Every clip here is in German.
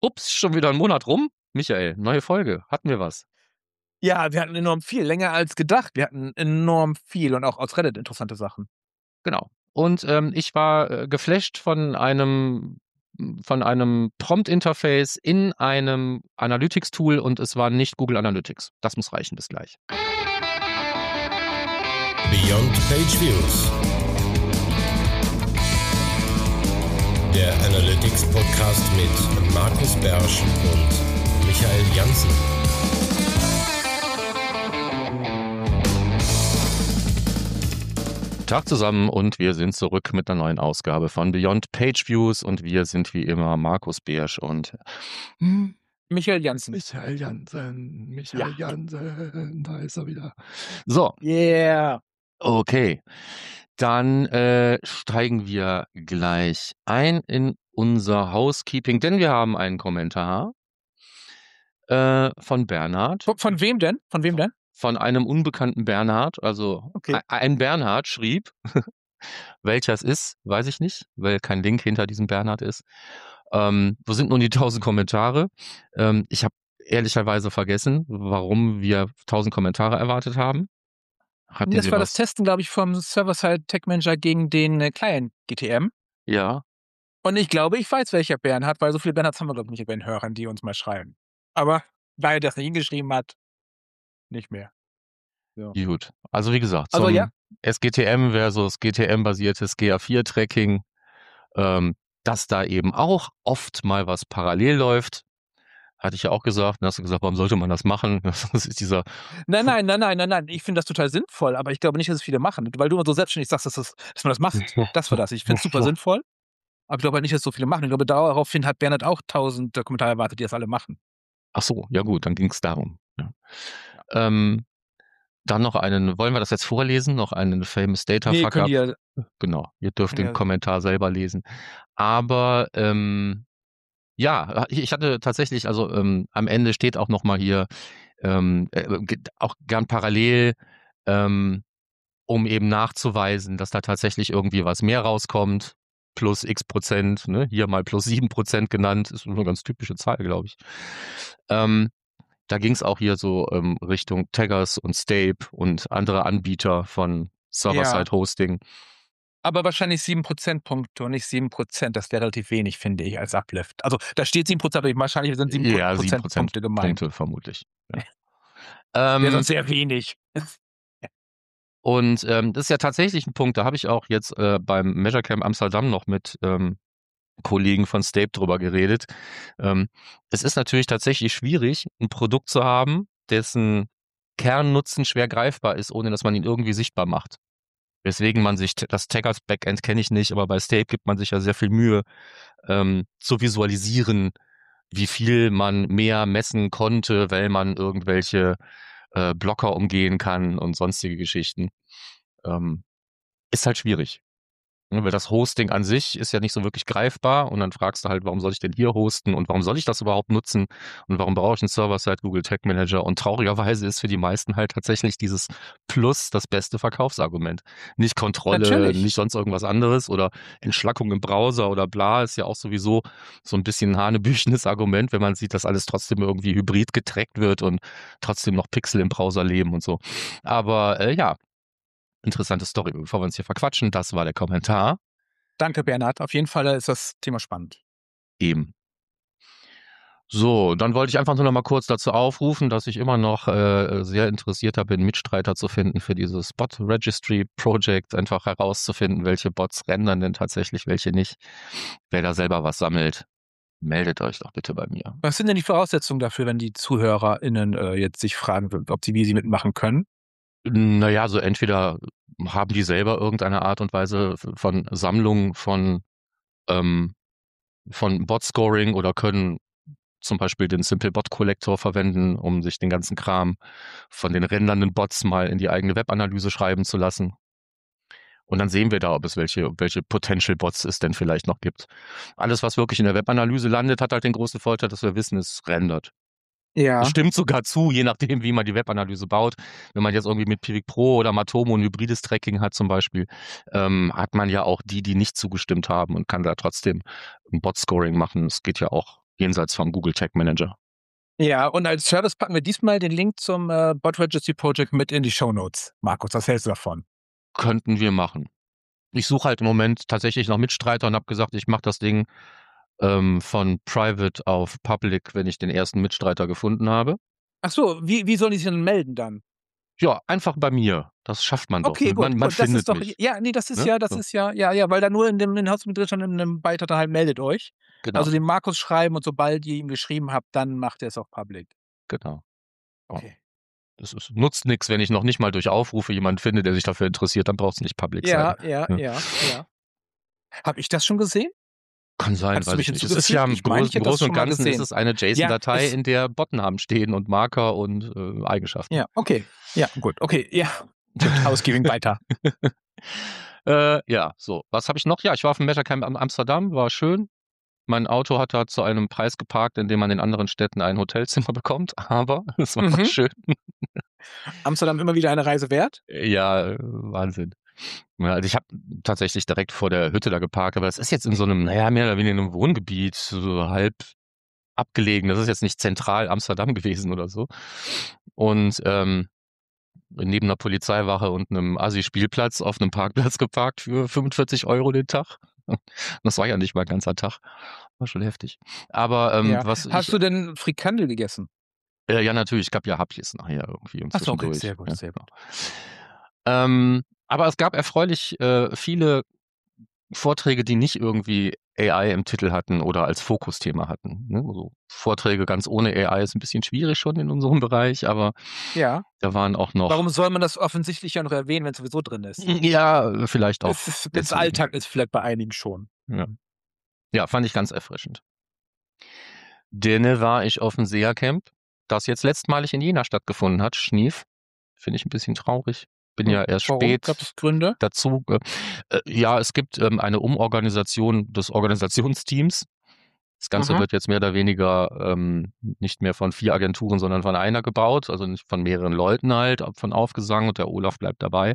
Ups, schon wieder ein Monat rum. Michael, neue Folge. Hatten wir was? Ja, wir hatten enorm viel, länger als gedacht. Wir hatten enorm viel und auch aus Reddit interessante Sachen. Genau. Und ich war geflasht von einem Prompt-Interface in einem Analytics-Tool und es war nicht Google Analytics. Das muss reichen. Bis gleich. Beyond Page Views. Der Analytics Podcast mit Markus Bersch und Michael Janssen. Tag zusammen und wir sind zurück mit einer neuen Ausgabe von Beyond Page Views und wir sind wie immer Markus Bersch und Michael Janssen. Michael Janssen, da ist er wieder. So. Yeah. Okay, dann steigen wir gleich ein in unser Housekeeping, denn wir haben einen Kommentar von Bernhard. Von wem denn? Von einem unbekannten Bernhard, also okay. Ein Bernhard schrieb, welcher es ist, weiß ich nicht, weil kein Link hinter diesem Bernhard ist. Wo sind nun die 1000 Kommentare? Ich habe ehrlicherweise vergessen, warum wir 1000 Kommentare erwartet haben. Das war das Testen, glaube ich, vom Server-Side Tech Manager gegen den Client GTM. Ja. Und ich glaube, ich weiß, welcher Bernhard, weil so viele Bernhards haben wir, glaube ich, nicht bei den Hörern, die uns mal schreiben. Aber da er das nicht hingeschrieben hat, nicht mehr. So. Gut, also wie gesagt, also, zum SGTM versus GTM-basiertes GA4-Tracking, dass da eben auch oft mal was parallel läuft. Hatte ich ja auch gesagt. Dann hast du gesagt, warum sollte man das machen? Das ist dieser. Nein. Ich finde das total sinnvoll, aber ich glaube nicht, dass es viele machen. Weil du immer so selbstständig sagst, dass man das macht. Das war das. Ich finde es super sinnvoll. Aber ich glaube halt nicht, dass so viele machen. Ich glaube, daraufhin hat Bernhard auch 1000 Kommentare erwartet, die das alle machen. Ach so, ja gut, dann ging es darum. Ja. Dann noch wollen wir das jetzt vorlesen? Noch einen Famous Data Fuck-Up? Genau, ihr dürft den Kommentar selber lesen. Aber ja, ich hatte tatsächlich, also am Ende steht auch nochmal hier, auch gern parallel, um eben nachzuweisen, dass da tatsächlich irgendwie was mehr rauskommt, plus x%, ne? Hier mal plus 7% genannt, ist eine ganz typische Zahl, glaube ich. Da ging es auch hier so Richtung Taggers und Stape und andere Anbieter von Server-Side-Hosting. Aber wahrscheinlich 7 Prozentpunkte und nicht 7%. Das wäre relativ wenig, finde ich, als Uplift. Also da steht 7%, aber wahrscheinlich sind 7 Prozentpunkte gemeint. Punkte vermutlich. Ja. Wäre sonst sehr wenig. Und das ist ja tatsächlich ein Punkt, da habe ich auch jetzt beim Measure Camp Amsterdam noch mit Kollegen von Stape drüber geredet. Es ist natürlich tatsächlich schwierig, ein Produkt zu haben, dessen Kernnutzen schwer greifbar ist, ohne dass man ihn irgendwie sichtbar macht. Weswegen man sich, das Taggers Backend kenne ich nicht, aber bei Stape gibt man sich ja sehr viel Mühe, zu visualisieren, wie viel man mehr messen konnte, weil man irgendwelche Blocker umgehen kann und sonstige Geschichten. Ist halt schwierig. Weil das Hosting an sich ist ja nicht so wirklich greifbar und dann fragst du halt, warum soll ich denn hier hosten und warum soll ich das überhaupt nutzen und warum brauche ich einen Server-Side Google Tag Manager und traurigerweise ist für die meisten halt tatsächlich dieses Plus das beste Verkaufsargument. Nicht Kontrolle, Natürlich. Nicht sonst irgendwas anderes oder Entschlackung im Browser oder bla, ist ja auch sowieso so ein bisschen ein hanebüchenes Argument, wenn man sieht, dass alles trotzdem irgendwie hybrid getrackt wird und trotzdem noch Pixel im Browser leben und so. Aber ja, interessante Story. Bevor wir uns hier verquatschen, das war der Kommentar. Danke, Bernhard. Auf jeden Fall ist das Thema spannend. Eben. So, dann wollte ich einfach nur noch mal kurz dazu aufrufen, dass ich immer noch sehr interessierter bin, Mitstreiter zu finden für dieses Bot Registry Project, einfach herauszufinden, welche Bots rendern denn tatsächlich, welche nicht. Wer da selber was sammelt, meldet euch doch bitte bei mir. Was sind denn die Voraussetzungen dafür, wenn die ZuhörerInnen jetzt sich fragen, wie sie mitmachen können? Naja, so entweder haben die selber irgendeine Art und Weise von Sammlung von Bot-Scoring oder können zum Beispiel den Simple Bot Collector verwenden, um sich den ganzen Kram von den rendernden Bots mal in die eigene Webanalyse schreiben zu lassen. Und dann sehen wir da, ob es welche Potential Bots es denn vielleicht noch gibt. Alles, was wirklich in der Webanalyse landet, hat halt den großen Vorteil, dass wir wissen, es rendert. Ja. Das stimmt sogar zu, je nachdem, wie man die Webanalyse baut. Wenn man jetzt irgendwie mit Pivik Pro oder Matomo ein hybrides Tracking hat zum Beispiel, hat man ja auch die nicht zugestimmt haben und kann da trotzdem ein Bot-Scoring machen. Es geht ja auch jenseits vom Google Tag Manager. Ja, und als Service packen wir diesmal den Link zum Bot Registry Project mit in die Shownotes. Markus, was hältst du davon? Könnten wir machen. Ich suche halt im Moment tatsächlich noch Mitstreiter und habe gesagt, ich mache das Ding von Private auf Public, wenn ich den ersten Mitstreiter gefunden habe. Ach so, wie sollen die sich denn melden dann? Ja, einfach bei mir. Das schafft man doch. Okay, gut. Man das findet ist doch, mich. ja, nee, das ist Ne? ja, das So. ist ja, weil da nur in dem Haus mit drin stand, in einem Beitrag dann halt meldet euch. Genau, Also dem Markus schreiben und sobald ihr ihm geschrieben habt, dann macht er es auch public. genau. Ja. Okay. Nutzt nichts, wenn ich noch nicht mal durch Aufrufe jemanden finde, der sich dafür interessiert, dann braucht es nicht public sein. Ja. Hab ich das schon gesehen? Kann sein, Hattest du weiß mich ich nicht. Es ist hinzugefügt? ja im Ich meine, ich hätte das Großen und schon mal Ganzen ist gesehen. es eine JSON-Datei, in der Botnamen stehen und Marker und Eigenschaften. Ja, okay. Ja, gut. Okay, ja. Gut, Housekeeping weiter. Ja, so. Was habe ich noch? Ja, ich war auf dem Measure Camp Amsterdam, war schön. Mein Auto hat da zu einem Preis geparkt, in dem man in anderen Städten ein Hotelzimmer bekommt, aber es war schön. Amsterdam immer wieder eine Reise wert? Ja, Wahnsinn. Ja, also ich habe tatsächlich direkt vor der Hütte da geparkt, aber das ist jetzt in so einem, naja, mehr oder weniger in einem Wohngebiet, so halb abgelegen. Das ist jetzt nicht zentral Amsterdam gewesen oder so. Und neben einer Polizeiwache und einem Assi-Spielplatz auf einem Parkplatz geparkt für 45 € den Tag. Das war ja nicht mal ein ganzer Tag. War schon heftig. Aber Hast du denn Frikandel gegessen? Ja, natürlich. Es gab ja Hapjes nachher irgendwie und Achso, okay, zwischendurch. sehr gut, Ja. sehr gut. Aber es gab erfreulich viele Vorträge, die nicht irgendwie AI im Titel hatten oder als Fokusthema hatten. Ne? Also Vorträge ganz ohne AI ist ein bisschen schwierig schon in unserem Bereich, aber Ja. da waren auch noch. Warum soll man das offensichtlich ja noch erwähnen, wenn es sowieso drin ist? Ja, vielleicht auch. Das Alltag ist vielleicht bei einigen schon. Ja, fand ich ganz erfrischend. Dann war ich auf dem SEA-Camp, das jetzt letztmalig in Jena stattgefunden hat, Schnief. Finde ich ein bisschen traurig. Bin ja erst spät. Gab es Gründe? Dazu. Ja, es gibt eine Umorganisation des Organisationsteams. Das Ganze wird jetzt mehr oder weniger nicht mehr von 4 Agenturen, sondern von einer gebaut, also nicht von mehreren Leuten halt, von Aufgesang, und der Olaf bleibt dabei.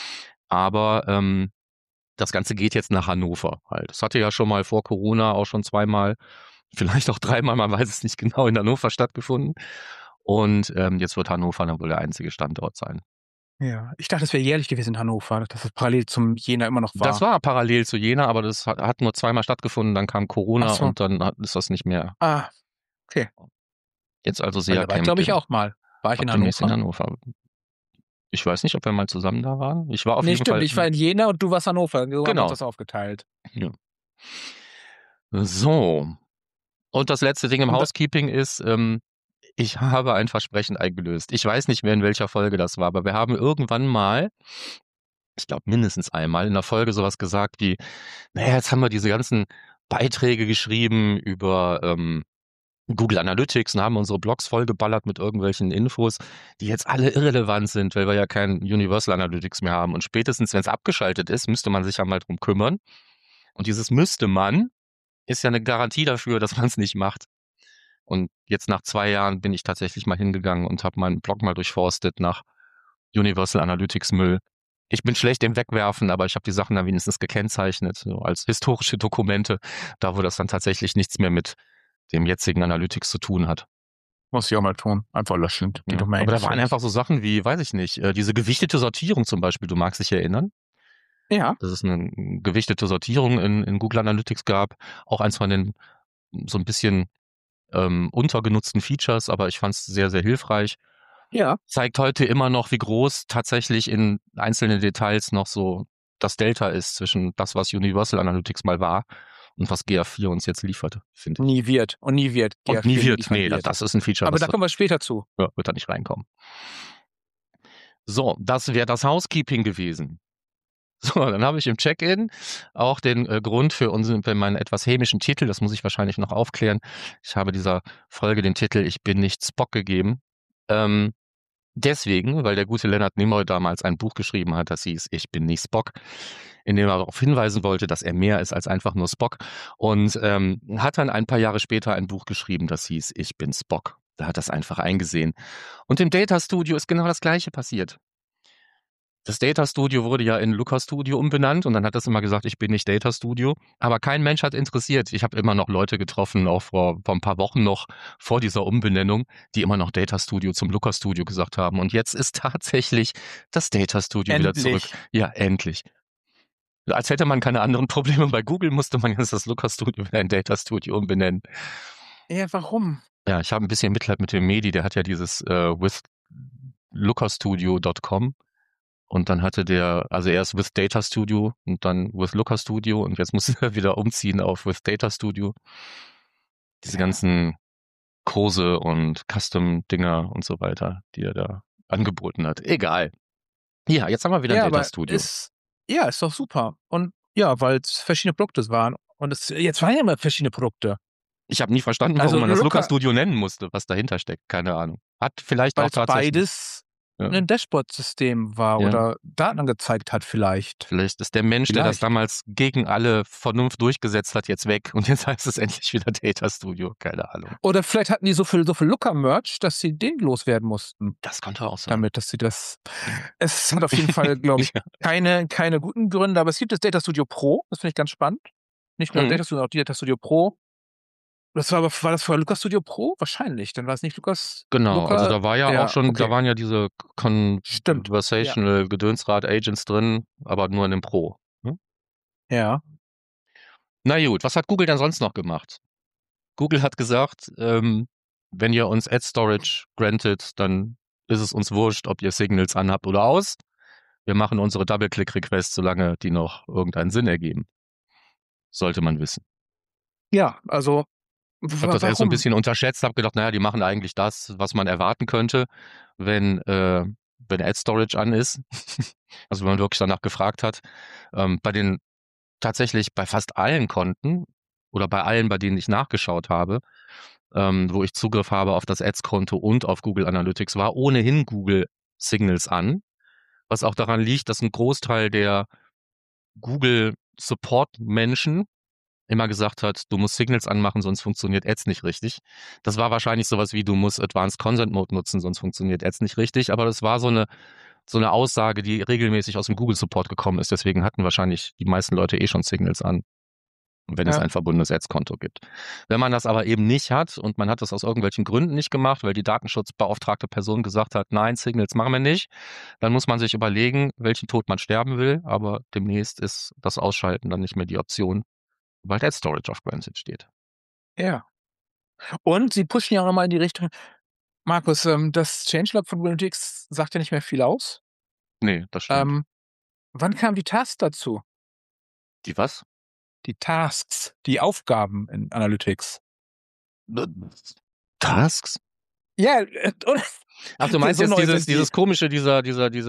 Aber das Ganze geht jetzt nach Hannover halt. Das hatte ja schon mal vor Corona auch schon 2-mal, vielleicht auch 3-mal, man weiß es nicht genau, in Hannover stattgefunden. Und jetzt wird Hannover dann wohl der einzige Standort sein. Ja, ich dachte, es wäre jährlich gewesen in Hannover, dass es parallel zum Jena immer noch war. Das war parallel zu Jena, aber das hat nur 2-mal stattgefunden, dann kam Corona und dann ist das nicht mehr. Ah, okay. Jetzt also sehr Camp. Glaube ich auch mal. War ich in Hannover? Ich weiß nicht, ob wir mal zusammen da waren. Ich war auf jeden Fall. Ich war in Jena und du warst Hannover. Wir haben uns das aufgeteilt. Ja. So. Und das letzte Ding im Housekeeping ist, ich habe ein Versprechen eingelöst. Ich weiß nicht mehr, in welcher Folge das war, aber wir haben irgendwann mal, ich glaube mindestens einmal, in der Folge sowas gesagt wie, naja, jetzt haben wir diese ganzen Beiträge geschrieben über Google Analytics und haben unsere Blogs vollgeballert mit irgendwelchen Infos, die jetzt alle irrelevant sind, weil wir ja kein Universal Analytics mehr haben. Und spätestens, wenn es abgeschaltet ist, müsste man sich ja mal drum kümmern. Und dieses müsste man ist ja eine Garantie dafür, dass man es nicht macht. Und jetzt nach 2 Jahren bin ich tatsächlich mal hingegangen und habe meinen Blog mal durchforstet nach Universal Analytics Müll. Ich bin schlecht im Wegwerfen, aber ich habe die Sachen dann wenigstens gekennzeichnet, so als historische Dokumente, da wo das dann tatsächlich nichts mehr mit dem jetzigen Analytics zu tun hat. Muss ich auch mal tun. Einfach löschen. Ja. Aber da waren einfach so Sachen wie, weiß ich nicht, diese gewichtete Sortierung zum Beispiel, du magst dich erinnern? Ja. Dass es eine gewichtete Sortierung in Google Analytics gab. Auch eins von den so ein bisschen untergenutzten Features, aber ich fand es sehr, sehr hilfreich. Ja. Zeigt heute immer noch, wie groß tatsächlich in einzelnen Details noch so das Delta ist zwischen das, was Universal Analytics mal war und was GA4 uns jetzt liefert, finde ich. Nie wird. Nee, das ist ein Feature. Aber da kommen wir später zu. Ja, wird da nicht reinkommen. So, das wäre das Housekeeping gewesen. So, dann habe ich im Check-in auch den Grund für meinen etwas hämischen Titel, das muss ich wahrscheinlich noch aufklären. Ich habe dieser Folge den Titel Ich bin nicht Spock gegeben. Deswegen, weil der gute Leonard Nimoy damals ein Buch geschrieben hat, das hieß Ich bin nicht Spock, in dem er darauf hinweisen wollte, dass er mehr ist als einfach nur Spock, und hat dann ein paar Jahre später ein Buch geschrieben, das hieß Ich bin Spock. Da hat das einfach eingesehen. Und im Data Studio ist genau das Gleiche passiert. Das Data Studio wurde ja in Looker Studio umbenannt und dann hat das immer gesagt, ich bin nicht Data Studio. Aber kein Mensch hat interessiert. Ich habe immer noch Leute getroffen, auch vor ein paar Wochen noch vor dieser Umbenennung, die immer noch Data Studio zum Looker Studio gesagt haben. Und jetzt ist tatsächlich das Data Studio wieder zurück. Ja, endlich. Als hätte man keine anderen Probleme. Bei Google musste man jetzt das Looker Studio wieder in Data Studio umbenennen. Ja, warum? Ja, ich habe ein bisschen Mitleid mit dem Medi, der hat ja dieses with lookerstudio.com und dann hatte also erst with Data Studio und dann with Looker Studio und jetzt muss er wieder umziehen auf with Data Studio. Diese ganzen Kurse und Custom-Dinger und so weiter, die er da angeboten hat. Egal. Ja, jetzt haben wir wieder ein Data Studio. Ist doch super. Und ja, weil es verschiedene Produkte waren. Und jetzt waren ja immer verschiedene Produkte. Ich habe nie verstanden, warum man das Looker Studio nennen musste, was dahinter steckt. Keine Ahnung. Hat vielleicht auch tatsächlich beides ein Dashboard-System war oder Daten angezeigt hat vielleicht. Vielleicht ist der Mensch, der das damals gegen alle Vernunft durchgesetzt hat, jetzt weg und jetzt heißt es endlich wieder Data Studio. Keine Ahnung. Oder vielleicht hatten die so viel Looker-Merch, dass sie den loswerden mussten. Das konnte auch sein. Damit, dass sie das... Es hat auf jeden Fall, glaube ich, keine guten Gründe, aber es gibt das Data Studio Pro, das finde ich ganz spannend. Nicht nur Data Studio, auch die Data Studio Pro. War das vorher Looker Studio Pro? Wahrscheinlich. Dann war es nicht Lucas. Genau, also da war ja auch schon, da waren ja diese Conversational Gedönsrad Agents drin, aber nur in dem Pro. Hm? Ja. Na gut, was hat Google denn sonst noch gemacht? Google hat gesagt, wenn ihr uns Ad Storage grantet, dann ist es uns wurscht, ob ihr Signals anhabt oder aus. Wir machen unsere Double-Click-Requests, solange die noch irgendeinen Sinn ergeben. Sollte man wissen. Ja, also ich habe das erst so ein bisschen unterschätzt, habe gedacht, naja, die machen eigentlich das, was man erwarten könnte, wenn Ad Storage an ist. Also wenn man wirklich danach gefragt hat. Tatsächlich bei fast allen Konten oder bei allen, bei denen ich nachgeschaut habe, wo ich Zugriff habe auf das Ads-Konto und auf Google Analytics, war ohnehin Google Signals an. Was auch daran liegt, dass ein Großteil der Google Support-Menschen immer gesagt hat, du musst Signals anmachen, sonst funktioniert Ads nicht richtig. Das war wahrscheinlich sowas wie, du musst Advanced Consent Mode nutzen, sonst funktioniert Ads nicht richtig. Aber das war so eine Aussage, die regelmäßig aus dem Google Support gekommen ist. Deswegen hatten wahrscheinlich die meisten Leute schon Signals an, wenn es ein verbundenes Ads-Konto gibt. Wenn man das aber eben nicht hat und man hat das aus irgendwelchen Gründen nicht gemacht, weil die datenschutzbeauftragte Person gesagt hat, nein, Signals machen wir nicht, dann muss man sich überlegen, welchen Tod man sterben will. Aber demnächst ist das Ausschalten dann nicht mehr die Option, weil Ad Storage auf Granted steht. Ja. Und sie pushen ja auch nochmal in die Richtung, Markus, das Changelog von Google Analytics sagt ja nicht mehr viel aus. Nee, das stimmt. Wann kamen die Tasks dazu? Die was? Die Tasks, die Aufgaben in Analytics. Tasks? Ja, ach, du meinst jetzt dieses komische, dieser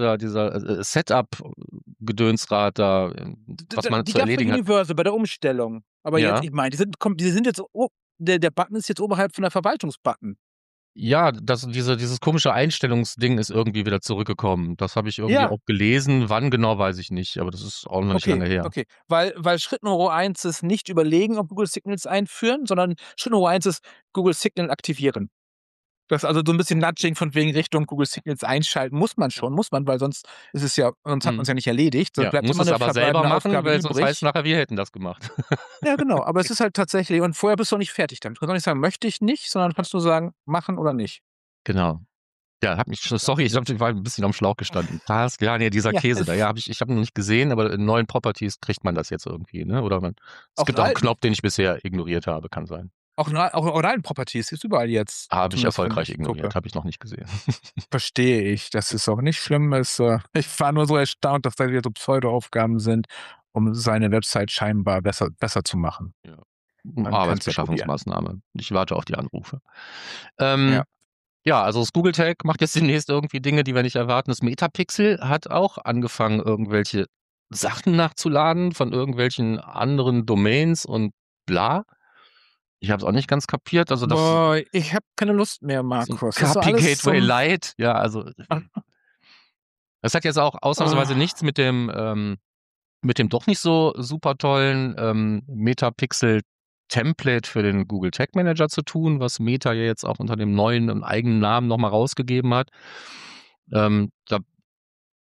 Setup-Gedönsrad da, was man zu erledigen hat. Universal bei der Umstellung. Aber jetzt, ich meine, die sind jetzt, der Button ist jetzt oberhalb von der Verwaltungsbutton. Ja, dieses komische Einstellungsding ist irgendwie wieder zurückgekommen. Das habe ich irgendwie auch gelesen. Wann genau, weiß ich nicht, aber das ist auch noch nicht lange her. Okay, weil Schritt Nummer 1 ist nicht überlegen, ob Google Signals einführen, sondern Schritt Nummer 1 ist Google Signal aktivieren. Das ist also so ein bisschen Nudging von wegen Richtung Google Signals einschalten. Muss man, weil sonst ist es ja, sonst hat man es ja nicht erledigt. Ja, muss es aber selber machen, weil sonst heißt es nachher, wir hätten das gemacht. Ja, genau, aber es ist halt tatsächlich, und vorher bist du noch nicht fertig damit. Du kannst auch nicht sagen, möchte ich nicht, sondern kannst nur sagen, machen oder nicht. Genau. Ja, sorry, ich war ein bisschen am Schlauch gestanden. Task, dieser Käse da. Ja, ich habe noch nicht gesehen, aber in neuen Properties kriegt man das jetzt irgendwie, ne? Oder es gibt auch einen Knopf, den ich bisher ignoriert habe, kann sein. Auch oralen Properties ist überall jetzt. Habe ich erfolgreich ignoriert, habe ich noch nicht gesehen. Verstehe ich, das ist auch nicht schlimm. Ich war nur so erstaunt, dass da wieder so Pseudo-Aufgaben sind, um seine Website scheinbar besser zu machen. Ja. Arbeitsbeschaffungsmaßnahme. Ich warte auf die Anrufe. Ja, also das Google Tag macht jetzt demnächst irgendwie Dinge, die wir nicht erwarten. Das Metapixel hat auch angefangen, irgendwelche Sachen nachzuladen von irgendwelchen anderen Domains und bla. Ich habe es auch nicht ganz kapiert. Also ich habe keine Lust mehr, Markus. So KP Gateway Lite. Ja, also das hat jetzt auch ausnahmsweise nichts mit dem doch nicht so super tollen Metapixel Template für den Google Tag Manager zu tun, was Meta ja jetzt auch unter dem neuen und eigenen Namen nochmal rausgegeben hat. Da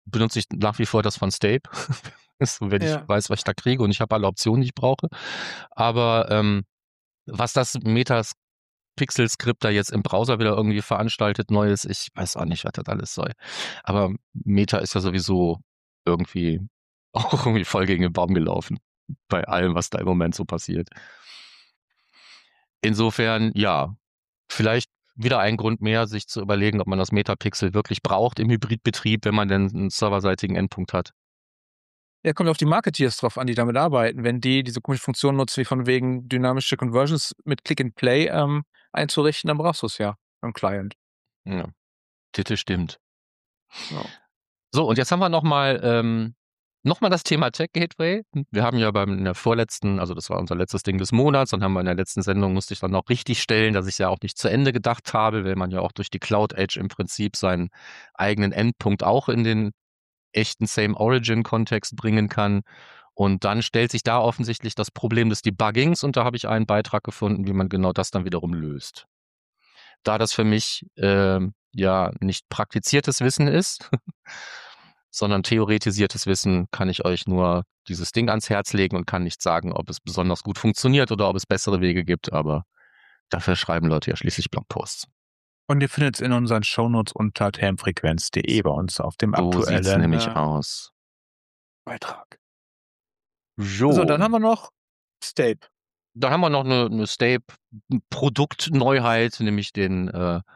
benutze ich nach wie vor das von Stape. So, wenn ich Ja. weiß, was ich da kriege und ich habe alle Optionen, die ich brauche. Aber was das Metapixel-Skript da jetzt im Browser wieder irgendwie veranstaltet, Neues, ich weiß auch nicht, was das alles soll. Aber Meta ist ja sowieso irgendwie auch irgendwie voll gegen den Baum gelaufen. Bei allem, was da im Moment so passiert. Insofern, ja, vielleicht wieder ein Grund mehr, sich zu überlegen, ob man das Metapixel wirklich braucht im Hybridbetrieb, wenn man denn einen serverseitigen Endpunkt hat. Ja, kommt auf die Marketeers drauf an, die damit arbeiten. Wenn die diese komische Funktion nutzen, wie von wegen dynamische Conversions mit Click and Play einzurichten, dann brauchst du es ja am Client. Ja, Titel stimmt. Ja. So, und jetzt haben wir noch mal das Thema Tech Gateway. Wir haben ja in der vorletzten, also das war unser letztes Ding des Monats, und haben wir in der letzten Sendung, musste ich dann noch richtig stellen, dass ich ja auch nicht zu Ende gedacht habe, weil man ja auch durch die Cloud Edge im Prinzip seinen eigenen Endpunkt auch in den echten Same-Origin-Kontext bringen kann. Und dann stellt sich da offensichtlich das Problem des Debuggings, und da habe ich einen Beitrag gefunden, wie man genau das dann wiederum löst. Da das für mich ja nicht praktiziertes Wissen ist, sondern theoretisiertes Wissen, kann ich euch nur dieses Ding ans Herz legen und kann nicht sagen, ob es besonders gut funktioniert oder ob es bessere Wege gibt, aber dafür schreiben Leute ja schließlich Blogposts. Und ihr findet es in unseren Shownotes unter termfrequenz.de bei uns auf dem So sieht's aktuellen nämlich aus. Beitrag. So, So, dann haben wir noch Stape. dann haben wir noch eine Stape-Produktneuheit, nämlich den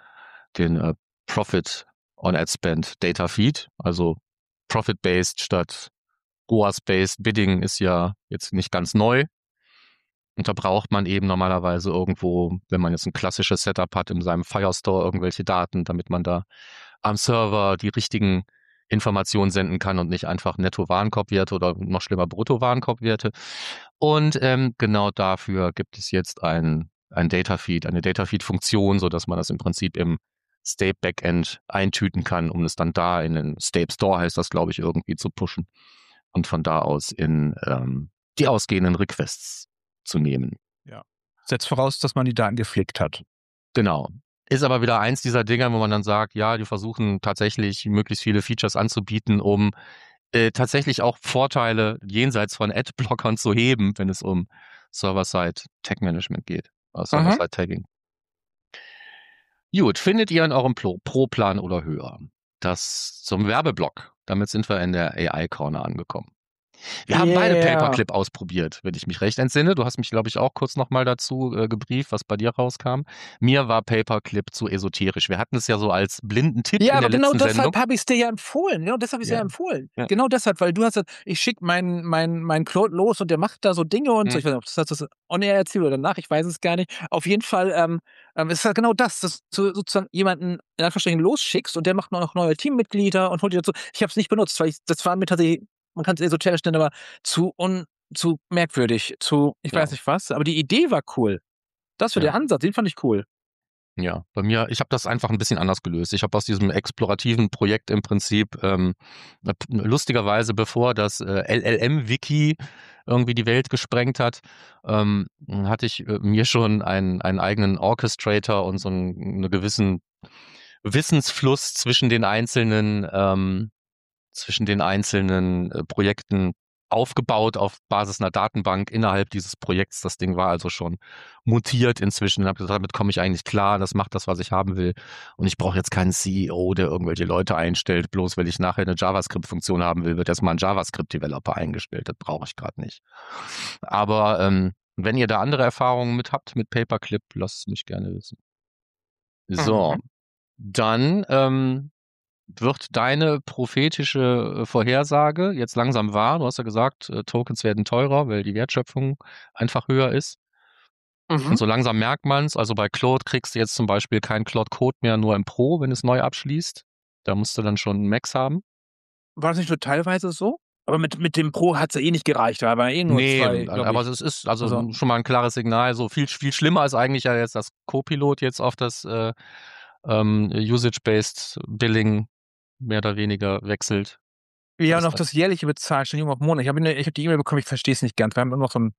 Profit on Ad Spend Data Feed, also Profit-based statt ROAS-based Bidding ist ja jetzt nicht ganz neu. Und da braucht man eben normalerweise irgendwo, wenn man jetzt ein klassisches Setup hat, in seinem Firestore irgendwelche Daten, damit man da am Server die richtigen Informationen senden kann und nicht einfach Netto-Warenkorbwerte oder noch schlimmer Brutto-Warenkorbwerte. Und genau dafür gibt es jetzt ein Datafeed, eine Datafeed-Funktion, sodass man das im Prinzip im Stape-Backend eintüten kann, um es dann da in den Stape Store, heißt das, glaube ich, irgendwie zu pushen und von da aus in die ausgehenden Requests zu nehmen. Ja. Setzt voraus, dass man die Daten gepflegt hat. Genau. Ist aber wieder eins dieser Dinger, wo man dann sagt, ja, die versuchen tatsächlich möglichst viele Features anzubieten, um tatsächlich auch Vorteile jenseits von Ad-Blockern zu heben, wenn es um Server-Side-Tag-Management geht. Server-Side-Tagging. Gut, findet ihr in eurem Pro-Plan oder höher? Das zum Werbeblock. Damit sind wir in der AI-Corner angekommen. Wir haben beide Paperclip ausprobiert, wenn ich mich recht entsinne. Du hast mich, glaube ich, auch kurz nochmal dazu gebrieft, was bei dir rauskam. Mir war Paperclip zu esoterisch. Wir hatten es ja so als blinden Tipp in der letzten Sendung. Ja, aber genau deshalb habe ich es dir ja empfohlen. Genau deshalb habe ich es ja empfohlen. Ja. Genau deshalb, weil du hast gesagt, ich schicke meinen Claude los und der macht da so Dinge und so. Ich weiß nicht, ob das on-air erzählt oder danach, ich weiß es gar nicht. Auf jeden Fall ist halt genau das, dass du sozusagen jemanden in Anführungsstrichen losschickst und der macht noch neue Teammitglieder und holt die dazu. Ich habe es nicht benutzt, weil das war mir tatsächlich, man kann es esoterisch nennen, aber zu merkwürdig, ich weiß nicht was, aber die Idee war cool. Das war der Ansatz, den fand ich cool. Ja, bei mir, ich habe das einfach ein bisschen anders gelöst. Ich habe aus diesem explorativen Projekt im Prinzip lustigerweise, bevor das LLM-Wiki irgendwie die Welt gesprengt hat, hatte ich mir schon einen eigenen Orchestrator und so einen gewissen Wissensfluss zwischen den einzelnen Projekten aufgebaut auf Basis einer Datenbank innerhalb dieses Projekts. Das Ding war also schon mutiert inzwischen. Ich habe gesagt, damit komme ich eigentlich klar, das macht das, was ich haben will. Und ich brauche jetzt keinen CEO, der irgendwelche Leute einstellt. Bloß weil ich nachher eine JavaScript-Funktion haben will, wird erstmal ein JavaScript-Developer eingestellt. Das brauche ich gerade nicht. Aber wenn ihr da andere Erfahrungen mit habt, mit Paperclip, lasst es mich gerne wissen. So, dann wird deine prophetische Vorhersage jetzt langsam wahr? Du hast ja gesagt, Tokens werden teurer, weil die Wertschöpfung einfach höher ist. Und so langsam merkt man es. Also bei Claude kriegst du jetzt zum Beispiel keinen Claude-Code mehr nur im Pro, wenn es neu abschließt. Da musst du dann schon einen Max haben. War das nicht nur teilweise so? Aber mit dem Pro hat es ja eh nicht gereicht, da war nur zwei. Aber es ist also schon mal ein klares Signal. So viel schlimmer ist eigentlich ja jetzt das Copilot jetzt auf das Usage-Based Billing mehr oder weniger wechselt. Ja, und auch das jährliche Bezahlen, schon auf Monat. Ich habe die E-Mail bekommen, ich verstehe es nicht ganz. Wir haben immer noch so ein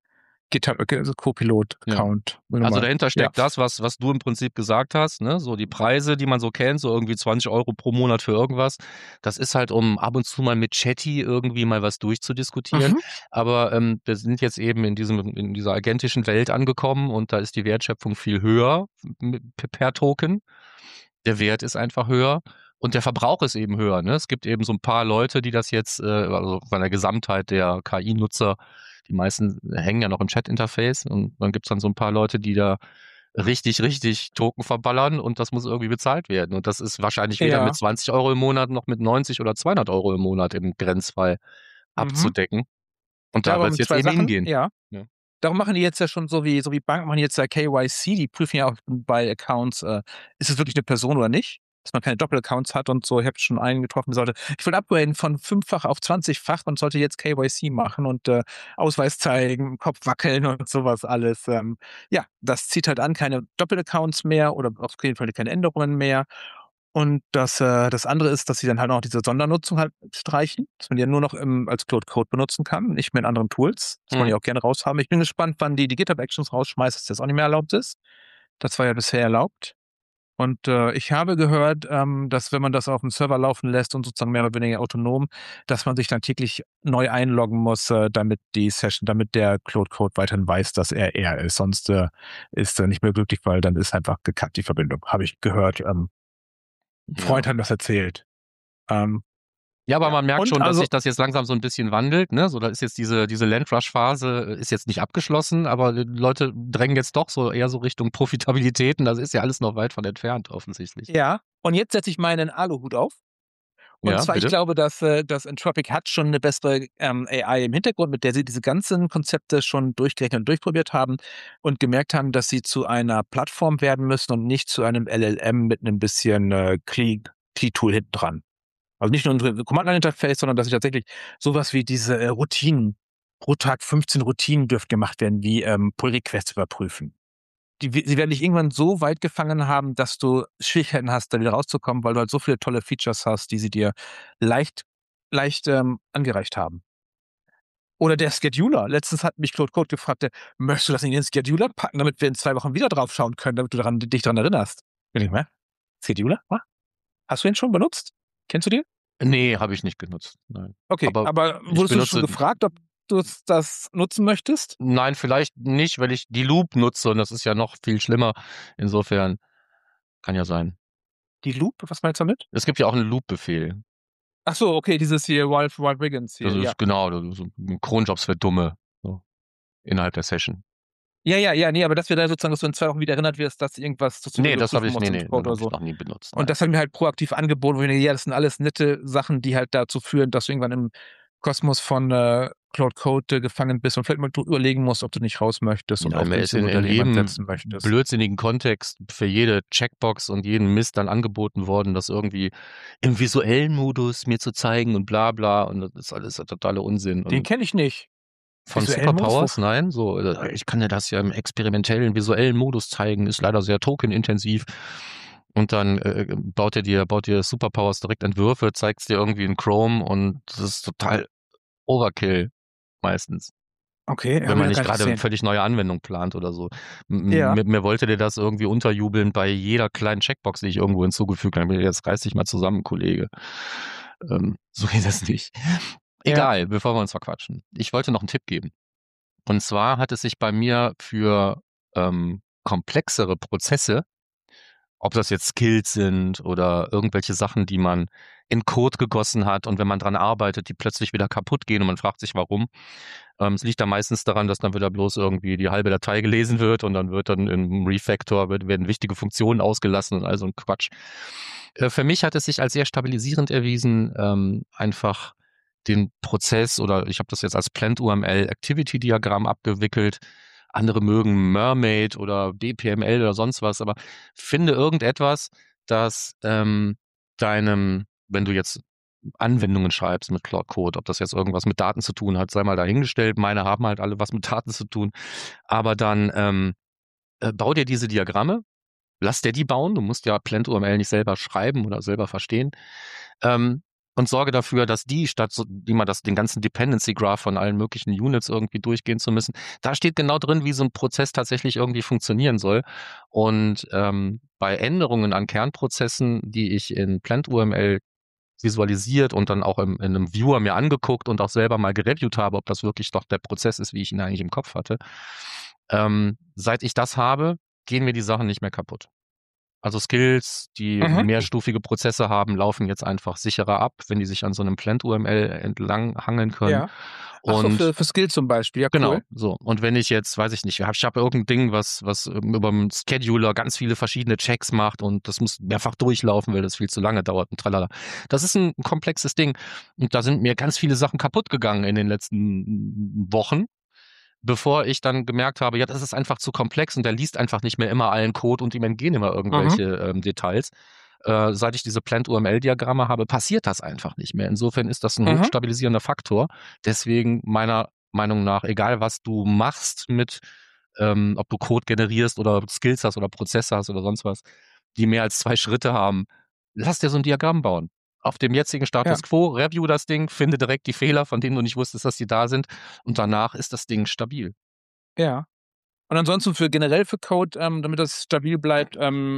GitHub, also Copilot-Account. Also dahinter steckt das, was du im Prinzip gesagt hast, ne? So die Preise, die man so kennt, so irgendwie 20 € pro Monat für irgendwas. Das ist halt, um ab und zu mal mit Chatty irgendwie mal was durchzudiskutieren. Aber wir sind jetzt eben in dieser agentischen Welt angekommen und da ist die Wertschöpfung viel höher per Token. Der Wert ist einfach höher. Und der Verbrauch ist eben höher. Ne? Es gibt eben so ein paar Leute, die das jetzt, also von der Gesamtheit der KI-Nutzer, die meisten hängen ja noch im Chat-Interface und dann gibt's dann so ein paar Leute, die da richtig, richtig Token verballern und das muss irgendwie bezahlt werden. Und das ist wahrscheinlich weder mit 20 € im Monat noch mit 90 oder 200 € im Monat im Grenzfall abzudecken. Und da wird es jetzt eben hingehen. Ja. Darum machen die jetzt ja schon so wie Banken machen jetzt ja KYC, die prüfen ja auch bei Accounts, ist es wirklich eine Person oder nicht? Dass man keine Doppelaccounts hat und so. Ich habe schon einen getroffen, der sollte, ich will upgraden von 5-fach auf 20-fach und sollte jetzt KYC machen und Ausweis zeigen, Kopf wackeln und sowas alles. Das zieht halt an, keine Doppelaccounts mehr oder auf jeden Fall keine Änderungen mehr. Und das andere ist, dass sie dann halt auch diese Sondernutzung halt streichen, dass man die ja nur noch als Cloud Code benutzen kann, nicht mehr in anderen Tools. Das wollen die auch gerne raushaben. Ich bin gespannt, wann die GitHub Actions rausschmeißt, dass das auch nicht mehr erlaubt ist. Das war ja bisher erlaubt. Und ich habe gehört, dass wenn man das auf dem Server laufen lässt und sozusagen mehr oder weniger autonom, dass man sich dann täglich neu einloggen muss, damit der Cloud Code weiterhin weiß, dass er ist. Sonst ist er nicht mehr glücklich, weil dann ist einfach gekappt die Verbindung. Habe ich gehört. Ein Freund hat das erzählt. Ja, aber man merkt schon, dass sich das jetzt langsam so ein bisschen wandelt, ne? So, da ist jetzt diese Landrush-Phase ist jetzt nicht abgeschlossen, aber die Leute drängen jetzt doch so eher so Richtung Profitabilitäten. Das ist ja alles noch weit von entfernt, offensichtlich. Ja, und jetzt setze ich meinen Aluhut auf. Und zwar, bitte? Ich glaube, dass Anthropic hat schon eine bessere AI im Hintergrund, mit der sie diese ganzen Konzepte schon durchgerechnet und durchprobiert haben und gemerkt haben, dass sie zu einer Plattform werden müssen und nicht zu einem LLM mit einem bisschen CLI-Tool hinten dran. Also nicht nur ein Command-Line-Interface, sondern dass sie tatsächlich sowas wie diese Routinen, pro Tag 15 Routinen dürfen gemacht werden, wie Pull-Requests überprüfen. Sie werden dich irgendwann so weit gefangen haben, dass du Schwierigkeiten hast, da wieder rauszukommen, weil du halt so viele tolle Features hast, die sie dir leicht angereicht haben. Oder der Scheduler. Letztens hat mich Claude Code gefragt, möchtest du das in den Scheduler packen, damit wir in 2 Wochen wieder drauf schauen können, damit du dich daran erinnerst? Bin ich mehr? Scheduler? Was? Hast du ihn schon benutzt? Kennst du den? Nee, habe ich nicht genutzt. Nein. Okay, aber wurdest du schon gefragt, ob du das nutzen möchtest? Nein, vielleicht nicht, weil ich die Loop nutze und das ist ja noch viel schlimmer. Insofern kann ja sein. Die Loop? Was meinst du damit? Es gibt ja auch einen Loop-Befehl. Ach so, okay, dieses hier Wild Wiggins hier. Das ist genau, so Cronjobs für Dumme so, innerhalb der Session. Ja, nee, aber dass wir da sozusagen, dass du in 2 Wochen wieder erinnert wirst, dass irgendwas zu Nee, das habe ich noch nie benutzt. Und das haben wir halt proaktiv angeboten, wo wir denken, ja, das sind alles nette Sachen, die halt dazu führen, dass du irgendwann im Kosmos von Cloud Code gefangen bist und vielleicht mal überlegen musst, ob du nicht raus möchtest und auch in jedem setzen möchtest. Blödsinnigen Kontext für jede Checkbox und jeden Mist dann angeboten worden, das irgendwie im visuellen Modus mir zu zeigen und bla bla und das ist alles totaler Unsinn. Den kenne ich nicht. Von Superpowers? Nein, so, ich kann dir das ja im experimentellen, visuellen Modus zeigen, ist leider sehr tokenintensiv. Und dann baut dir Superpowers direkt Entwürfe, zeigt es dir irgendwie in Chrome und das ist total Overkill meistens. Okay. Wenn man nicht gerade eine völlig neue Anwendung plant oder so. Mir wollte der das irgendwie unterjubeln bei jeder kleinen Checkbox, die ich irgendwo hinzugefügt habe. Jetzt reiß dich mal zusammen, Kollege. So geht das nicht. Egal, bevor wir uns verquatschen. Ich wollte noch einen Tipp geben. Und zwar hat es sich bei mir für komplexere Prozesse, ob das jetzt Skills sind oder irgendwelche Sachen, die man in Code gegossen hat und wenn man dran arbeitet, die plötzlich wieder kaputt gehen und man fragt sich, warum. Es liegt da meistens daran, dass dann wieder bloß irgendwie die halbe Datei gelesen wird und dann wird dann im Refactor werden wichtige Funktionen ausgelassen und all so ein Quatsch. Für mich hat es sich als sehr stabilisierend erwiesen, einfach den Prozess oder ich habe das jetzt als Plant-UML Activity Diagramm abgewickelt. Andere mögen Mermaid oder DPML oder sonst was, aber finde irgendetwas, das wenn du jetzt Anwendungen schreibst mit Cloud Code, ob das jetzt irgendwas mit Daten zu tun hat, sei mal dahingestellt. Meine haben halt alle was mit Daten zu tun. Aber dann bau dir diese Diagramme, lass dir die bauen. Du musst ja Plant-UML nicht selber schreiben oder selber verstehen. und sorge dafür, dass statt so, immer den ganzen Dependency Graph von allen möglichen Units irgendwie durchgehen zu müssen, da steht genau drin, wie so ein Prozess tatsächlich irgendwie funktionieren soll. Und bei Änderungen an Kernprozessen, die ich in PlantUML visualisiert und dann auch in einem Viewer mir angeguckt und auch selber mal gereviewt habe, ob das wirklich doch der Prozess ist, wie ich ihn eigentlich im Kopf hatte. Seit ich das habe, gehen mir die Sachen nicht mehr kaputt. Also Skills, die mehrstufige Prozesse haben, laufen jetzt einfach sicherer ab, wenn die sich an so einem PlantUML entlang hangeln können. Ja. Ach so, für Skills zum Beispiel, ja, genau, cool. so. Und wenn ich jetzt, weiß ich nicht, ich habe irgendein Ding, was über dem Scheduler ganz viele verschiedene Checks macht und das muss mehrfach durchlaufen, weil das viel zu lange dauert und tralala. Das ist ein komplexes Ding. Und da sind mir ganz viele Sachen kaputt gegangen in den letzten Wochen, bevor ich dann gemerkt habe, ja, das ist einfach zu komplex und der liest einfach nicht mehr immer allen Code und ihm entgehen immer irgendwelche Details. Seit ich diese Plant-UML-Diagramme habe, passiert das einfach nicht mehr. Insofern ist das ein hochstabilisierender Faktor. Deswegen meiner Meinung nach, egal was du machst mit, ob du Code generierst oder Skills hast oder Prozesse hast oder sonst was, die mehr als 2 Schritte haben, lass dir so ein Diagramm bauen. Auf dem jetzigen Status quo, review das Ding, finde direkt die Fehler, von denen du nicht wusstest, dass die da sind und danach ist das Ding stabil. Ja. Und ansonsten generell für Code, damit das stabil bleibt,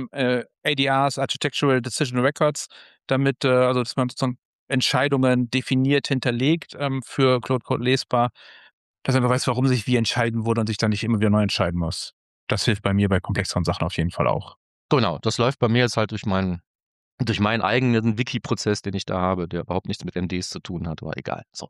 ADRs, Architectural Decision Records, damit, also dass man sozusagen Entscheidungen definiert, hinterlegt, für Code lesbar, dass man einfach weiß, warum sich wie entscheiden wurde und sich dann nicht immer wieder neu entscheiden muss. Das hilft bei mir bei komplexeren Sachen auf jeden Fall auch. Genau, das läuft bei mir jetzt halt durch meinen eigenen Wiki-Prozess, den ich da habe, der überhaupt nichts mit MDs zu tun hat, aber egal. So.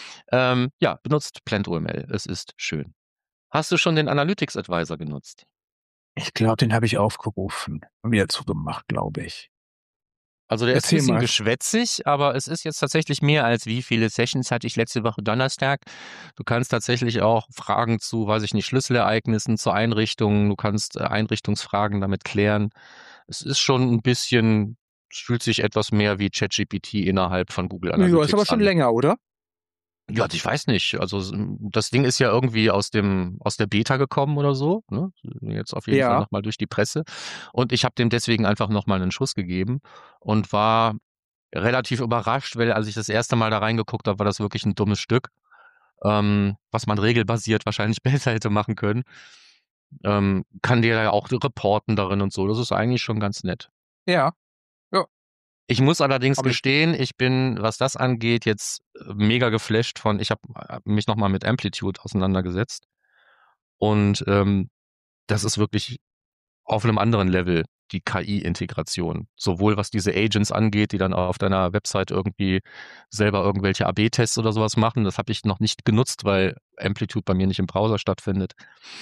Ja, benutzt PlantUML. Es ist schön. Hast du schon den Analytics Advisor genutzt? Ich glaube, den habe ich aufgerufen und wieder zugemacht, glaube ich. Also der ist ein Erzähl bisschen mal. geschwätzig, aber es ist jetzt tatsächlich mehr als wie viele Sessions hatte ich letzte Woche Donnerstag. Du kannst tatsächlich auch Fragen zu, weiß ich nicht, Schlüsselereignissen, zu Einrichtungen, du kannst Einrichtungsfragen damit klären. Es ist schon ein bisschen, es fühlt sich etwas mehr wie ChatGPT innerhalb von Google Analytics Ja, ist aber schon an. länger, oder? Ja, ich weiß nicht. Also das Ding ist ja irgendwie aus der Beta gekommen oder so. Ne? Jetzt auf jeden Fall nochmal durch die Presse. Und ich habe dem deswegen einfach nochmal einen Schuss gegeben und war relativ überrascht, weil als ich das erste Mal da reingeguckt habe, war das wirklich ein dummes Stück, was man regelbasiert wahrscheinlich besser hätte machen können. Kann dir ja auch reporten darin und so. Das ist eigentlich schon ganz nett. Ja. Ich muss allerdings gestehen, ich bin, was das angeht, jetzt mega geflasht von, ich habe mich nochmal mit Amplitude auseinandergesetzt und das ist wirklich auf einem anderen Level, die KI-Integration. Sowohl was diese Agents angeht, die dann auf deiner Website irgendwie selber irgendwelche AB-Tests oder sowas machen, das habe ich noch nicht genutzt, weil Amplitude bei mir nicht im Browser stattfindet.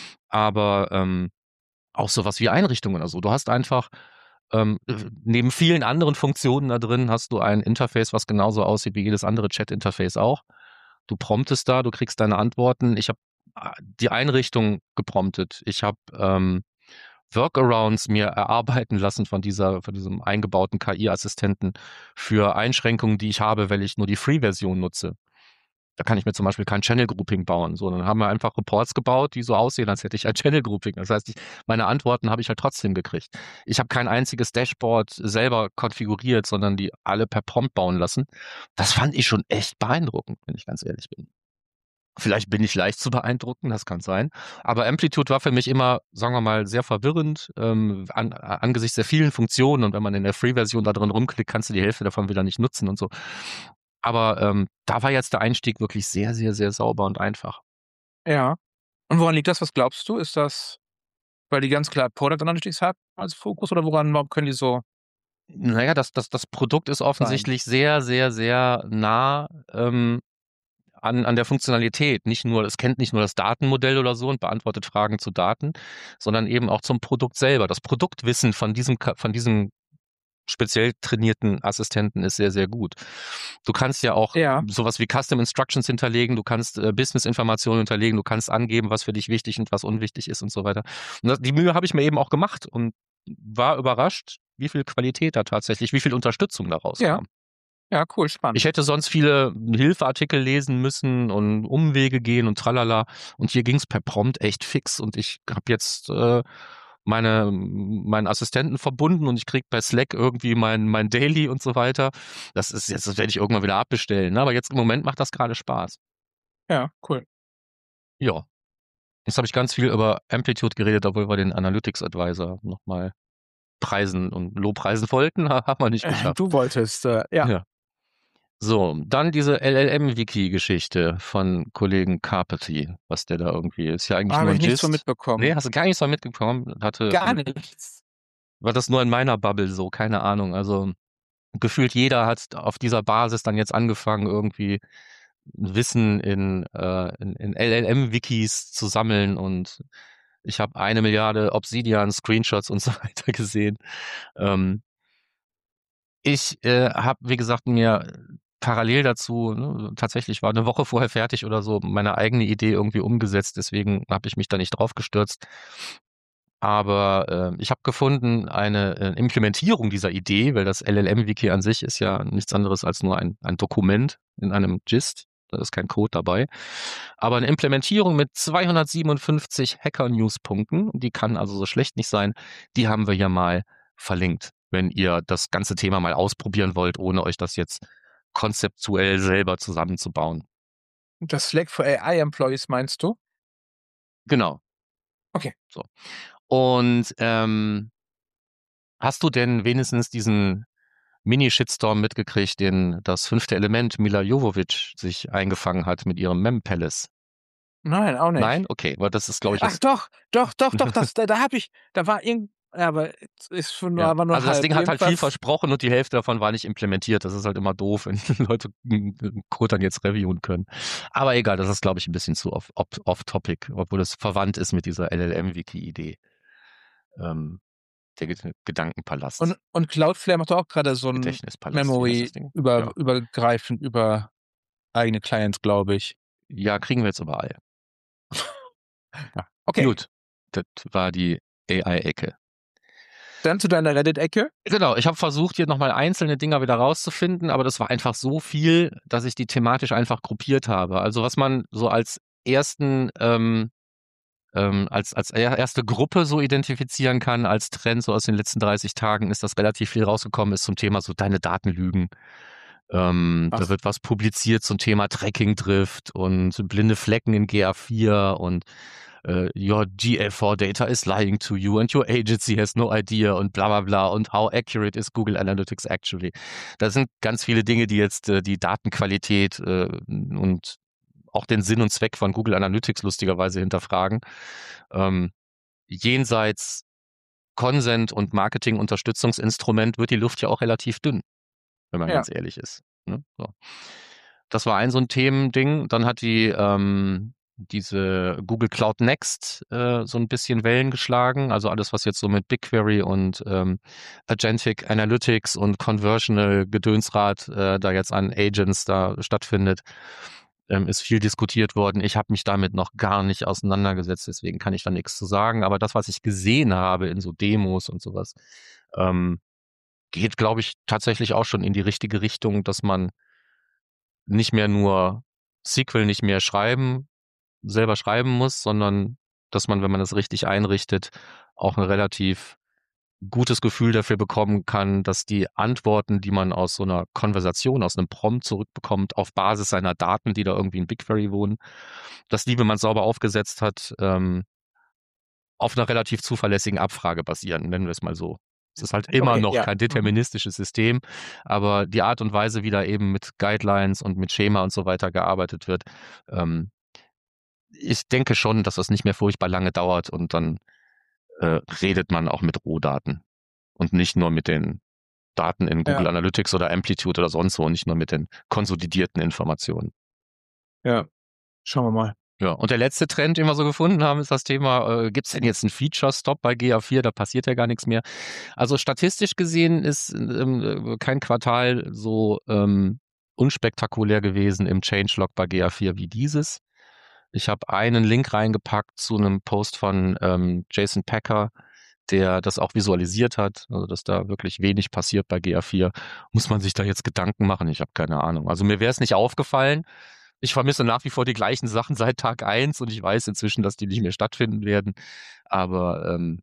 Aber auch sowas wie Einrichtungen oder so. Du hast einfach neben vielen anderen Funktionen da drin hast du ein Interface, was genauso aussieht wie jedes andere Chat-Interface auch. Du promptest da, du kriegst deine Antworten. Ich habe die Einrichtung gepromptet. Ich habe Workarounds mir erarbeiten lassen von diesem eingebauten KI-Assistenten für Einschränkungen, die ich habe, weil ich nur die Free-Version nutze. Da kann ich mir zum Beispiel kein Channel-Grouping bauen. So, dann haben wir einfach Reports gebaut, die so aussehen, als hätte ich ein Channel-Grouping. Das heißt, meine Antworten habe ich halt trotzdem gekriegt. Ich habe kein einziges Dashboard selber konfiguriert, sondern die alle per Prompt bauen lassen. Das fand ich schon echt beeindruckend, wenn ich ganz ehrlich bin. Vielleicht bin ich leicht zu beeindrucken, das kann sein. Aber Amplitude war für mich immer, sagen wir mal, sehr verwirrend angesichts der vielen Funktionen. Und wenn man in der Free-Version da drin rumklickt, kannst du die Hälfte davon wieder nicht nutzen und so. Aber da war jetzt der Einstieg wirklich sehr, sehr, sehr sauber und einfach. Ja. Und woran liegt das? Was glaubst du? Ist das, weil die ganz klar Product Analytics haben als Fokus oder woran können die so? Naja, das Produkt ist offensichtlich sehr, sehr, sehr nah an der Funktionalität. Es kennt nicht nur das Datenmodell oder so und beantwortet Fragen zu Daten, sondern eben auch zum Produkt selber. Das Produktwissen von diesem speziell trainierten Assistenten ist sehr, sehr gut. Du kannst ja auch sowas wie Custom Instructions hinterlegen, du kannst Business-Informationen hinterlegen, du kannst angeben, was für dich wichtig und was unwichtig ist und so weiter. Und die Mühe habe ich mir eben auch gemacht und war überrascht, wie viel Qualität da tatsächlich, wie viel Unterstützung daraus kam. Ja, cool, spannend. Ich hätte sonst viele Hilfeartikel lesen müssen und Umwege gehen und tralala. Und hier ging es per Prompt echt fix. Und ich habe jetzt meinen Assistenten verbunden und ich kriege bei Slack irgendwie mein Daily und so weiter. Das werde ich irgendwann wieder abbestellen. Ne? Aber jetzt im Moment macht das gerade Spaß. Ja, cool. Ja. Jetzt habe ich ganz viel über Amplitude geredet, obwohl wir den Analytics Advisor nochmal preisen und lobpreisen wollten. Haben wir nicht geschafft. Du wolltest, ja. Ja. So, dann diese LLM-Wiki-Geschichte von Kollegen Carpety, was der da irgendwie ist. Ja eigentlich Habe nur ich ein nichts von Gist. mitbekommen. Nee, hast du gar nichts von mitbekommen? Gar nichts. War das nur in meiner Bubble so? Keine Ahnung. Also gefühlt jeder hat auf dieser Basis dann jetzt angefangen, irgendwie Wissen in LLM-Wikis zu sammeln und ich habe 1 Milliarde Obsidian-Screenshots und so weiter gesehen. Ich habe, wie gesagt, mir parallel dazu, ne, tatsächlich war eine Woche vorher fertig oder so, meine eigene Idee irgendwie umgesetzt, deswegen habe ich mich da nicht drauf gestürzt. Aber ich habe gefunden, eine Implementierung dieser Idee, weil das LLM-Wiki an sich ist ja nichts anderes als nur ein Dokument in einem Gist. Da ist kein Code dabei. Aber eine Implementierung mit 257 Hacker-News-Punkten, die kann also so schlecht nicht sein, die haben wir ja mal verlinkt, wenn ihr das ganze Thema mal ausprobieren wollt, ohne euch das jetzt konzeptuell selber zusammenzubauen. Das Slack für AI-Employees meinst du? Genau. Okay. So. Und hast du denn wenigstens diesen Mini-Shitstorm mitgekriegt, den das 5. Element Mila Jovovich sich eingefangen hat mit ihrem Mem-Palace? Nein, auch nicht. Nein? Okay, weil das ist, glaube ich, Ach jetzt... doch, da war irgend, aber ist schon Ja. war nur Also das halb. Ding hat halt viel Jedenfalls- versprochen und die Hälfte davon war nicht implementiert. Das ist halt immer doof, wenn Leute Code dann jetzt reviewen können. Aber egal, das ist, glaube ich, ein bisschen zu off-topic, obwohl es verwandt ist mit dieser LLM-Wiki-Idee. Der Gedankenpalast. Und Cloudflare macht auch gerade so ein Gedächtnispalast. Wie heißt Memory das Ding? übergreifend über eigene Clients, glaube ich. Ja, kriegen wir jetzt überall. Ja. Okay. Gut, das war die AI-Ecke. Dann zu deiner Reddit-Ecke. Genau, ich habe versucht, hier nochmal einzelne Dinger wieder rauszufinden, aber das war einfach so viel, dass ich die thematisch einfach gruppiert habe. Also was man so als ersten, als erste Gruppe so identifizieren kann, als Trend so aus den letzten 30 Tagen, ist, dass relativ viel rausgekommen ist zum Thema so deine Daten lügen. Da wird was publiziert zum Thema Tracking-Drift und blinde Flecken in GA4 und your GA4 data is lying to you and your agency has no idea und bla bla bla und how accurate is Google Analytics actually. Da sind ganz viele Dinge, die jetzt die Datenqualität und auch den Sinn und Zweck von Google Analytics lustigerweise hinterfragen. Jenseits Consent und Marketing-Unterstützungsinstrument wird die Luft ja auch relativ dünn, wenn man ganz ehrlich ist. Ne? So. Das war so ein Themending. Dann hat diese Google Cloud Next so ein bisschen Wellen geschlagen. Also alles, was jetzt so mit BigQuery und Agentic Analytics und Conversional Gedönsrad da jetzt an Agents da stattfindet, ist viel diskutiert worden. Ich habe mich damit noch gar nicht auseinandergesetzt, deswegen kann ich da nichts zu sagen. Aber das, was ich gesehen habe in so Demos und sowas, geht, glaube ich, tatsächlich auch schon in die richtige Richtung, dass man nicht mehr nur SQL nicht mehr selber schreiben muss, sondern dass man, wenn man das richtig einrichtet, auch ein relativ gutes Gefühl dafür bekommen kann, dass die Antworten, die man aus so einer Konversation, aus einem Prompt zurückbekommt, auf Basis seiner Daten, die da irgendwie in BigQuery wohnen, dass die, wenn man es sauber aufgesetzt hat, auf einer relativ zuverlässigen Abfrage basieren, nennen wir es mal so. Es ist halt immer noch kein deterministisches System, aber die Art und Weise, wie da eben mit Guidelines und mit Schema und so weiter gearbeitet wird, ich denke schon, dass das nicht mehr furchtbar lange dauert und dann redet man auch mit Rohdaten und nicht nur mit den Daten in Google Analytics oder Amplitude oder sonst wo und nicht nur mit den konsolidierten Informationen. Ja, schauen wir mal. Ja, und der letzte Trend, den wir so gefunden haben, ist das Thema, gibt es denn jetzt einen Feature-Stop bei GA4? Da passiert ja gar nichts mehr. Also statistisch gesehen ist kein Quartal so unspektakulär gewesen im Changelog bei GA4 wie dieses. Ich habe einen Link reingepackt zu einem Post von Jason Packer, der das auch visualisiert hat, also dass da wirklich wenig passiert bei GA4. Muss man sich da jetzt Gedanken machen? Ich habe keine Ahnung. Also mir wäre es nicht aufgefallen. Ich vermisse nach wie vor die gleichen Sachen seit Tag 1 und ich weiß inzwischen, dass die nicht mehr stattfinden werden. Aber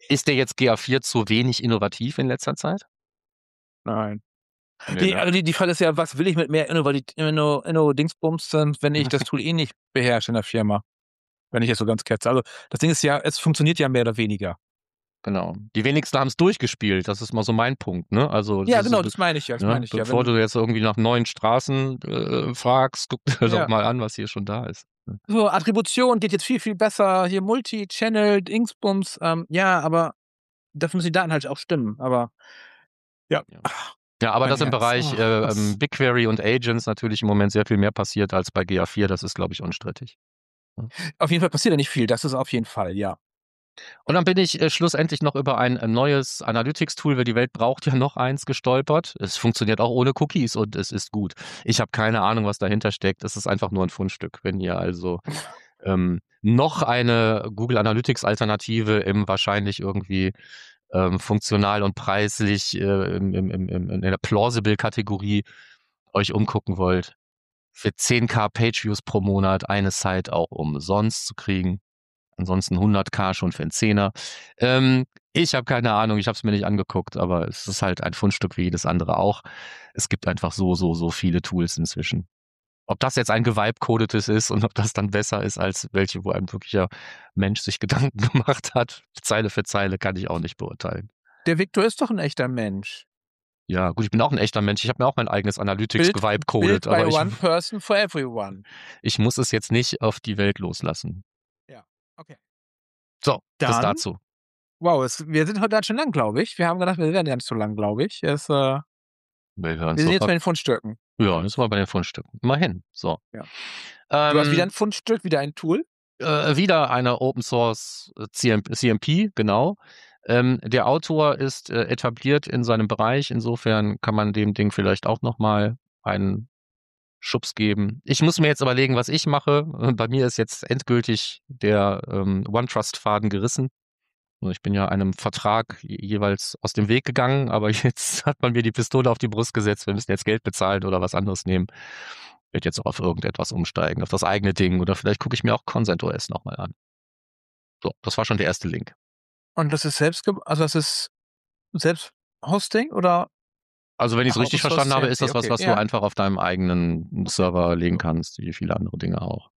Ist der jetzt GA4 zu wenig innovativ in letzter Zeit? Nein. Nee, ne? Also die Frage ist ja, was will ich mit mehr Inno-Dingsbums, wenn ich das Tool eh nicht beherrsche in der Firma? Wenn ich jetzt so ganz ketze. Also das Ding ist ja, es funktioniert ja mehr oder weniger. Genau. Die wenigsten haben es durchgespielt. Das ist mal so mein Punkt, ne? Also Ja, genau, das meine ich ja. bevor du jetzt irgendwie nach neuen Straßen fragst, guck dir doch mal an, was hier schon da ist. So, Attribution geht jetzt viel, viel besser. Hier Multi-Channel, Dingsbums. Ja, aber dafür müssen die Daten halt auch stimmen. Aber ja. Ja, aber das im Bereich was? BigQuery und Agents natürlich im Moment sehr viel mehr passiert als bei GA4. Das ist, glaube ich, unstrittig. Auf jeden Fall passiert ja nicht viel. Das ist auf jeden Fall, ja. Und dann bin ich schlussendlich noch über ein neues Analytics-Tool, weil die Welt braucht ja noch eins, gestolpert. Es funktioniert auch ohne Cookies und es ist gut. Ich habe keine Ahnung, was dahinter steckt. Es ist einfach nur ein Fundstück. Wenn ihr also noch eine Google Analytics-Alternative im wahrscheinlich irgendwie funktional und preislich in der Plausible-Kategorie euch umgucken wollt, für 10.000 Page-Views pro Monat eine Site auch umsonst zu kriegen. Ansonsten 100.000 schon für einen Zehner. Ich habe keine Ahnung, ich habe es mir nicht angeguckt, aber es ist halt ein Fundstück wie jedes andere auch. Es gibt einfach so viele Tools inzwischen. Ob das jetzt ein gevibe-codetes ist und ob das dann besser ist als welche, wo ein wirklicher Mensch sich Gedanken gemacht hat, Zeile für Zeile, kann ich auch nicht beurteilen. Der Victor ist doch ein echter Mensch. Ja, gut, ich bin auch ein echter Mensch. Ich habe mir auch mein eigenes Analytics gevibe-codet. Build by one person for everyone. Ich muss es jetzt nicht auf die Welt loslassen. Ja, okay. So, das dazu. Wow, wir sind heute ganz schön lang, glaube ich. Wir haben gedacht, wir werden ja nicht so lang, glaube ich. Wir sind jetzt bei den Fundstücken. Ja, das war bei den Fundstücken. Immerhin. So. Ja. Du hast wieder ein Fundstück, wieder ein Tool? Wieder eine Open Source CMP, genau. Der Autor ist etabliert in seinem Bereich. Insofern kann man dem Ding vielleicht auch nochmal einen Schubs geben. Ich muss mir jetzt überlegen, was ich mache. Bei mir ist jetzt endgültig der OneTrust-Faden gerissen. Ich bin ja einem Vertrag jeweils aus dem Weg gegangen, aber jetzt hat man mir die Pistole auf die Brust gesetzt. Wir müssen jetzt Geld bezahlen oder was anderes nehmen. Ich werde jetzt auch auf irgendetwas umsteigen, auf das eigene Ding oder vielleicht gucke ich mir auch ConsentOS nochmal an. So, das war schon der erste Link. Und das ist Selbsthosting oder? Also wenn ich es richtig verstanden habe, ist das was du einfach auf deinem eigenen Server legen kannst, wie viele andere Dinge auch.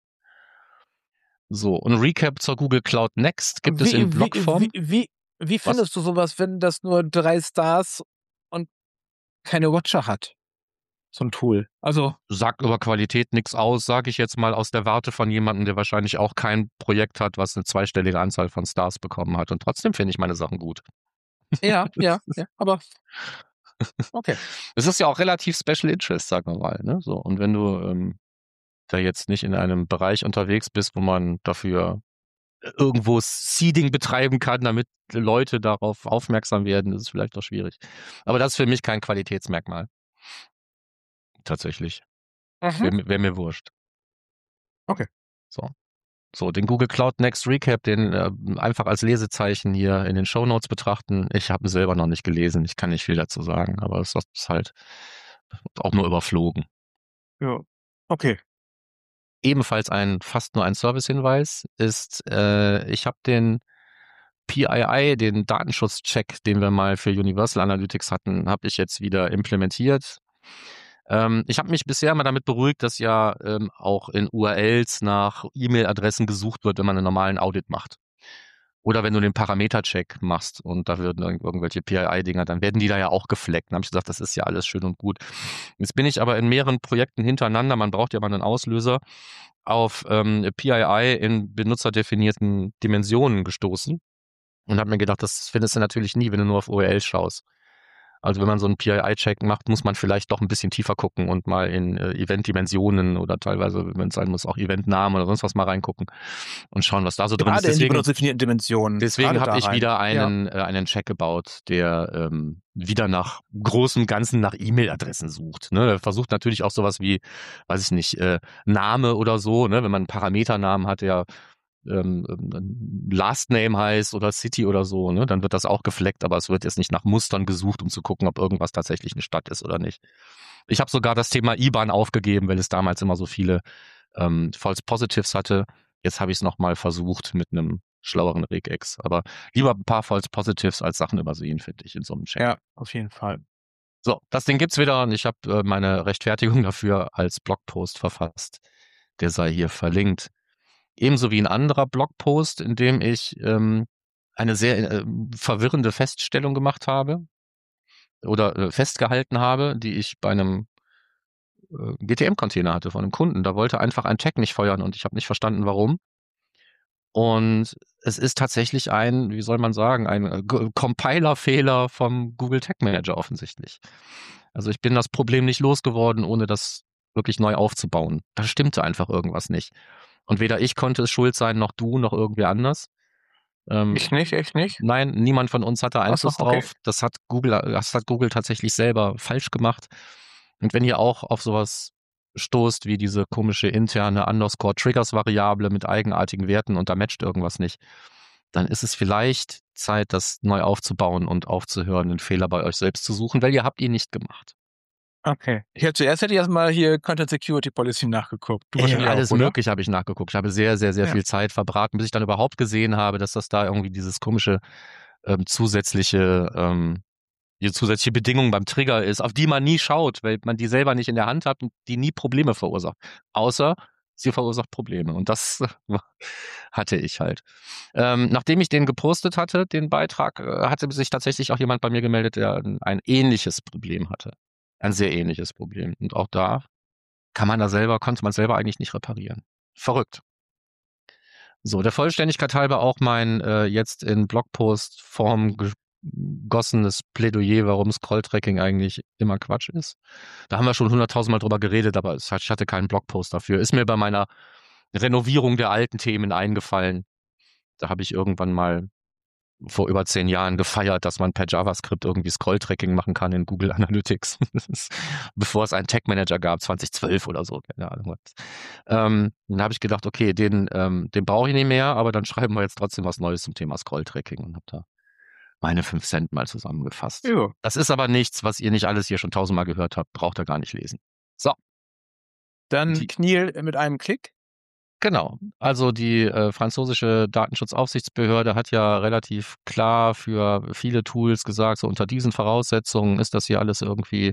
So, ein Recap zur Google Cloud Next gibt es in Blogform. Wie findest du sowas, wenn das nur 3 Stars und keine Watcher hat? So ein Tool. Also sagt über Qualität nichts aus, sage ich jetzt mal aus der Warte von jemandem, der wahrscheinlich auch kein Projekt hat, was eine zweistellige Anzahl von Stars bekommen hat. Und trotzdem finde ich meine Sachen gut. Ja, aber okay. Es ist ja auch relativ Special Interest, sagen wir mal. Ne? So, und wenn du da jetzt nicht in einem Bereich unterwegs bist, wo man dafür irgendwo Seeding betreiben kann, damit Leute darauf aufmerksam werden, ist es vielleicht doch schwierig. Aber das ist für mich kein Qualitätsmerkmal. Tatsächlich. Wäre mir wurscht. Okay. So, den Google Cloud Next Recap, den einfach als Lesezeichen hier in den Shownotes betrachten. Ich habe ihn selber noch nicht gelesen, ich kann nicht viel dazu sagen, aber es ist halt auch nur überflogen. Ja, okay. Ebenfalls fast nur ein Service-Hinweis ist, ich habe den PII, den Datenschutzcheck, den wir mal für Universal Analytics hatten, habe ich jetzt wieder implementiert. Ich habe mich bisher mal damit beruhigt, dass ja auch in URLs nach E-Mail-Adressen gesucht wird, wenn man einen normalen Audit macht. Oder wenn du den Parameter-Check machst und da würden irgendwelche PII-Dinger, dann werden die da ja auch gefleckt. Dann habe ich gesagt, das ist ja alles schön und gut. Jetzt bin ich aber in mehreren Projekten hintereinander, man braucht ja mal einen Auslöser, auf PII in benutzerdefinierten Dimensionen gestoßen und habe mir gedacht, das findest du natürlich nie, wenn du nur auf URL schaust. Also wenn man so einen PII-Check macht, muss man vielleicht doch ein bisschen tiefer gucken und mal in Event-Dimensionen oder teilweise, wenn es sein muss, auch Event-Namen oder sonst was mal reingucken und schauen, was da so drin ist. Deswegen habe ich wieder einen Check gebaut, der wieder nach großem Ganzen nach E-Mail-Adressen sucht. Ne? Der versucht natürlich auch sowas wie, weiß ich nicht, Name oder so, ne? Wenn man einen Parameternamen hat, der Last Name heißt oder City oder so, ne, dann wird das auch gefleckt, aber es wird jetzt nicht nach Mustern gesucht, um zu gucken, ob irgendwas tatsächlich eine Stadt ist oder nicht. Ich habe sogar das Thema IBAN aufgegeben, weil es damals immer so viele False Positives hatte. Jetzt habe ich es nochmal versucht mit einem schlaueren Regex. Aber lieber ein paar False Positives als Sachen übersehen, finde ich, in so einem Check. Ja, auf jeden Fall. So, das Ding gibt's wieder und ich habe meine Rechtfertigung dafür als Blogpost verfasst. Der sei hier verlinkt. Ebenso wie ein anderer Blogpost, in dem ich eine sehr verwirrende Feststellung gemacht habe oder festgehalten habe, die ich bei einem GTM-Container hatte von einem Kunden. Da wollte einfach ein Tag nicht feuern und ich habe nicht verstanden, warum. Und es ist tatsächlich ein, wie soll man sagen, ein Compiler-Fehler vom Google Tag Manager offensichtlich. Also ich bin das Problem nicht losgeworden, ohne das wirklich neu aufzubauen. Da stimmte einfach irgendwas nicht. Und weder ich konnte es schuld sein, noch du, noch irgendwer anders. Ich nicht, echt nicht? Nein, niemand von uns hatte Einfluss Ach so, okay. drauf. Das hat Google tatsächlich selber falsch gemacht. Und wenn ihr auch auf sowas stoßt, wie diese komische interne Underscore-Triggers-Variable mit eigenartigen Werten und da matcht irgendwas nicht, dann ist es vielleicht Zeit, das neu aufzubauen und aufzuhören, den Fehler bei euch selbst zu suchen, weil ihr habt ihn nicht gemacht. Okay. Zuerst hätte ich erstmal hier Content Security Policy nachgeguckt. Du wahrscheinlich Alles auch, oder? Mögliche habe ich nachgeguckt. Ich habe sehr, sehr, sehr viel Zeit verbraten, bis ich dann überhaupt gesehen habe, dass das da irgendwie dieses komische zusätzliche Bedingung beim Trigger ist, auf die man nie schaut, weil man die selber nicht in der Hand hat und die nie Probleme verursacht. Außer sie verursacht Probleme. Und das hatte ich halt. Nachdem ich den gepostet hatte, den Beitrag, hatte sich tatsächlich auch jemand bei mir gemeldet, der ein ähnliches Problem hatte. Ein sehr ähnliches Problem. Und auch da konnte man selber eigentlich nicht reparieren. Verrückt. So, der Vollständigkeit halber auch mein jetzt in Blogpost-Form gegossenes Plädoyer, warum Scroll-Tracking eigentlich immer Quatsch ist. Da haben wir schon 100.000 Mal drüber geredet, aber ich hatte keinen Blogpost dafür. Ist mir bei meiner Renovierung der alten Themen eingefallen. Da habe ich irgendwann mal vor über 10 Jahren gefeiert, dass man per JavaScript irgendwie Scroll-Tracking machen kann in Google Analytics. Bevor es einen Tag-Manager gab, 2012 oder so. Keine Ahnung. Dann habe ich gedacht, okay, den brauche ich nicht mehr, aber dann schreiben wir jetzt trotzdem was Neues zum Thema Scroll-Tracking und habe da meine 5 Cent mal zusammengefasst. Jo. Das ist aber nichts, was ihr nicht alles hier schon 1000-mal gehört habt. Braucht ihr gar nicht lesen. So. Dann Kniel mit einem Klick. Genau. Also die französische Datenschutzaufsichtsbehörde hat ja relativ klar für viele Tools gesagt, so unter diesen Voraussetzungen ist das hier alles irgendwie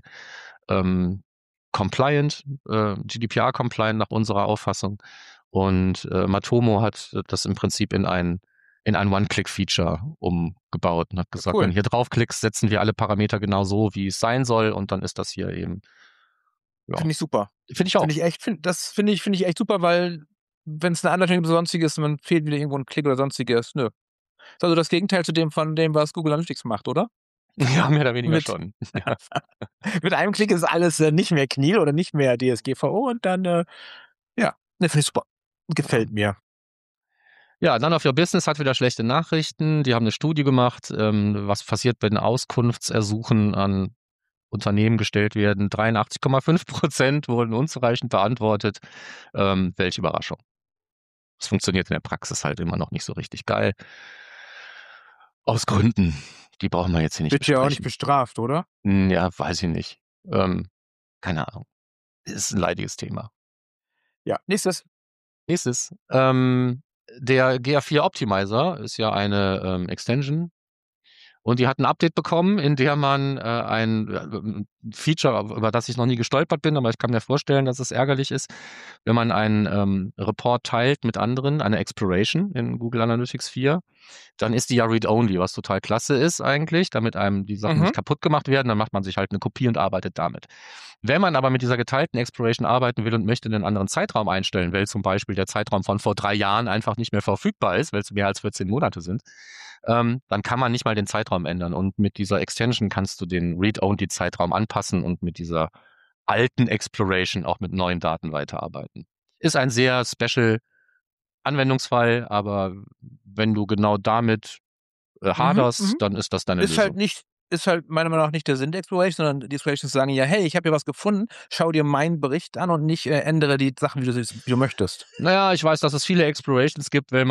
compliant, GDPR-compliant nach unserer Auffassung. Und Matomo hat das im Prinzip in ein One-Click-Feature umgebaut und hat gesagt, wenn du hier draufklickst, setzen wir alle Parameter genau so, wie es sein soll und dann ist das hier eben. Ja. Finde ich super. Finde ich auch. Das finde ich echt super, weil wenn es eine Anleitung gibt, sonstiges, man fehlt wieder irgendwo ein Klick oder sonstiges, nö. Ist also das Gegenteil von dem, was Google Analytics macht, oder? Ja, mehr oder weniger schon. Ja. Mit einem Klick ist alles nicht mehr Kniel oder nicht mehr DSGVO und dann, finde ich super. Gefällt mir. Ja, None of Your Business hat wieder schlechte Nachrichten. Die haben eine Studie gemacht, was passiert, wenn Auskunftsersuchen an Unternehmen gestellt werden. 83,5% wurden unzureichend beantwortet. Welche Überraschung. Das funktioniert in der Praxis halt immer noch nicht so richtig geil. Aus Gründen. Die brauchen wir jetzt hier nicht besprechen. Wird ja auch nicht bestraft, oder? Ja, weiß ich nicht. Keine Ahnung. Ist ein leidiges Thema. Ja, nächstes. Der GA4 Optimizer ist ja eine Extension. Und die hat ein Update bekommen, in der man ein Feature, über das ich noch nie gestolpert bin, aber ich kann mir vorstellen, dass es ärgerlich ist, wenn man einen Report teilt mit anderen, eine Exploration in Google Analytics 4, dann ist die ja read-only, was total klasse ist eigentlich, damit einem die Sachen nicht kaputt gemacht werden, dann macht man sich halt eine Kopie und arbeitet damit. Wenn man aber mit dieser geteilten Exploration arbeiten will und möchte einen anderen Zeitraum einstellen, weil zum Beispiel der Zeitraum von vor 3 Jahren einfach nicht mehr verfügbar ist, weil es mehr als 14 Monate sind, dann kann man nicht mal den Zeitraum ändern. Und mit dieser Extension kannst du den Read-Only-Zeitraum anpassen und mit dieser alten Exploration auch mit neuen Daten weiterarbeiten. Ist ein sehr special Anwendungsfall, aber wenn du genau damit haderst, dann ist das deine Lösung. Ist halt meiner Meinung nach nicht der Sinn der Exploration, sondern die Explorations sagen ja, hey, ich habe hier was gefunden, schau dir meinen Bericht an und nicht ändere die Sachen, wie du möchtest. Naja, ich weiß, dass es viele Explorations gibt, wenn man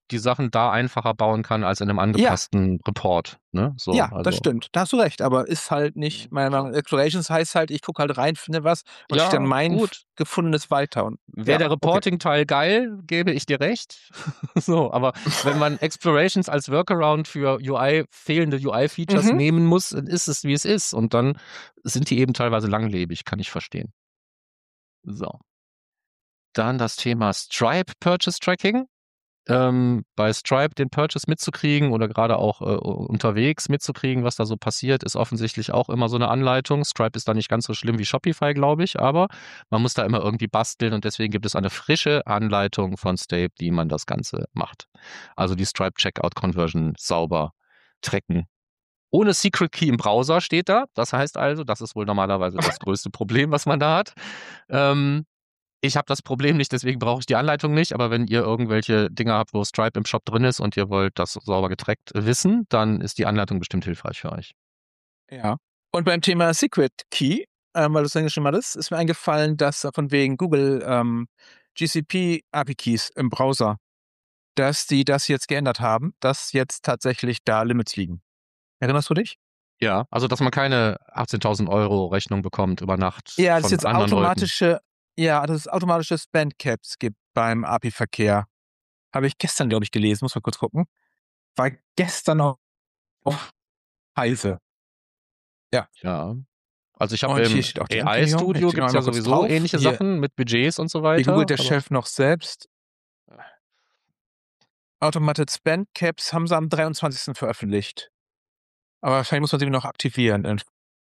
die Sachen da einfacher bauen kann als in einem angepassten Report. Ne? So, Ja, also. das stimmt. Da hast du recht, aber ist halt nicht, meiner Meinung nach, Explorations heißt halt, ich gucke halt rein, finde was und schicke dann Ja, mein gut. Gefundenes weiter. Und Wäre der Reporting-Teil geil, gebe ich dir recht. So, aber wenn man Explorations als Workaround für fehlende UI-Features nehmen muss, dann ist es, wie es ist. Und dann sind die eben teilweise langlebig, kann ich verstehen. So. Dann das Thema Stripe Purchase Tracking. Bei Stripe den Purchase mitzukriegen oder gerade auch unterwegs mitzukriegen, was da so passiert, ist offensichtlich auch immer so eine Anleitung. Stripe ist da nicht ganz so schlimm wie Shopify, glaube ich, aber man muss da immer irgendwie basteln und deswegen gibt es eine frische Anleitung von Stape, wie man das Ganze macht. Also die Stripe Checkout Conversion sauber tracken. Ohne Secret Key im Browser steht da. Das heißt also, das ist wohl normalerweise das größte Problem, was man da hat. Ich habe das Problem nicht, deswegen brauche ich die Anleitung nicht, aber wenn ihr irgendwelche Dinge habt, wo Stripe im Shop drin ist und ihr wollt das sauber getrackt wissen, dann ist die Anleitung bestimmt hilfreich für euch. Ja. Und beim Thema Secret Key, weil du es angeschrieben hattest, ist mir eingefallen, dass von wegen Google GCP API Keys im Browser, dass die das jetzt geändert haben, dass jetzt tatsächlich da Limits liegen. Erinnerst du dich? Ja, also dass man keine 18.000 € Rechnung bekommt über Nacht Ja, dass von es jetzt anderen Leuten. dass es automatische Spend-Caps gibt beim API-Verkehr. Habe ich gestern, glaube ich, gelesen. Muss mal kurz gucken. War gestern auf Heise. Ja. Ja. Also ich habe Und im hier steht auch die AI-Studio Ankündigung. gibt es ja sowieso ähnliche Sachen mit Budgets und so weiter. Hier googelt der Chef noch selbst. Automated Spend Caps haben sie am 23. veröffentlicht. Aber wahrscheinlich muss man sie noch aktivieren.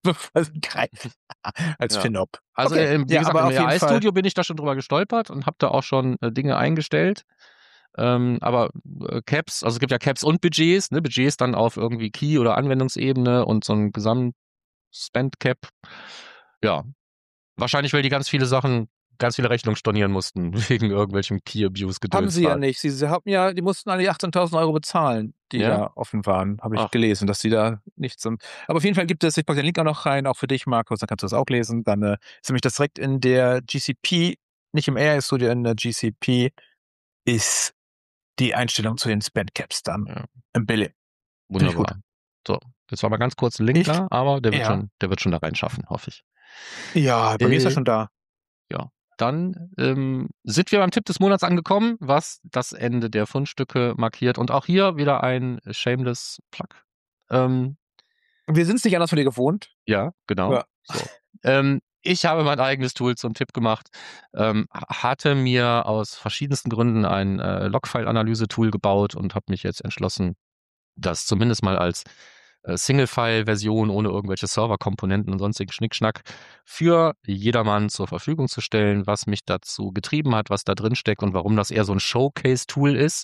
Als FinOp. Also Okay. wie gesagt, im AI-Studio bin ich da schon drüber gestolpert und habe da auch schon Dinge eingestellt. Aber Caps, also es gibt ja Caps und Budgets, ne? Budgets dann auf irgendwie Key- oder Anwendungsebene und so ein Gesamt-Spend-Cap. Ja, wahrscheinlich, weil die ganz viele Rechnungen stornieren mussten, wegen irgendwelchem Key-Abuse-Gedöns. Haben sie ja nicht. Sie haben ja, die mussten alle 18.000 € bezahlen, die da offen waren, habe ich gelesen, dass sie da nichts sind. Aber auf jeden Fall gibt es, ich packe den Link auch noch rein, auch für dich, Markus, dann kannst du das auch lesen. Dann ist nämlich das direkt in der GCP, nicht im AI-Studio, in der GCP ist die Einstellung zu den Spend-Caps dann im Billing. Wunderbar. So, jetzt war mal ganz kurz ein Link da, aber der wird schon da reinschaffen, hoffe ich. Ja, bei mir ist er schon da. Ja, dann sind wir beim Tipp des Monats angekommen, was das Ende der Fundstücke markiert. Und auch hier wieder ein shameless Plug. Wir sind es nicht anders von dir gewohnt. Ja, genau. Ja. So. Ich habe mein eigenes Tool zum Tipp gemacht, hatte mir aus verschiedensten Gründen ein Logfile-Analyse-Tool gebaut und habe mich jetzt entschlossen, das zumindest mal als Single-File-Version ohne irgendwelche Serverkomponenten und sonstigen Schnickschnack für jedermann zur Verfügung zu stellen, was mich dazu getrieben hat, was da drin steckt und warum das eher so ein Showcase-Tool ist,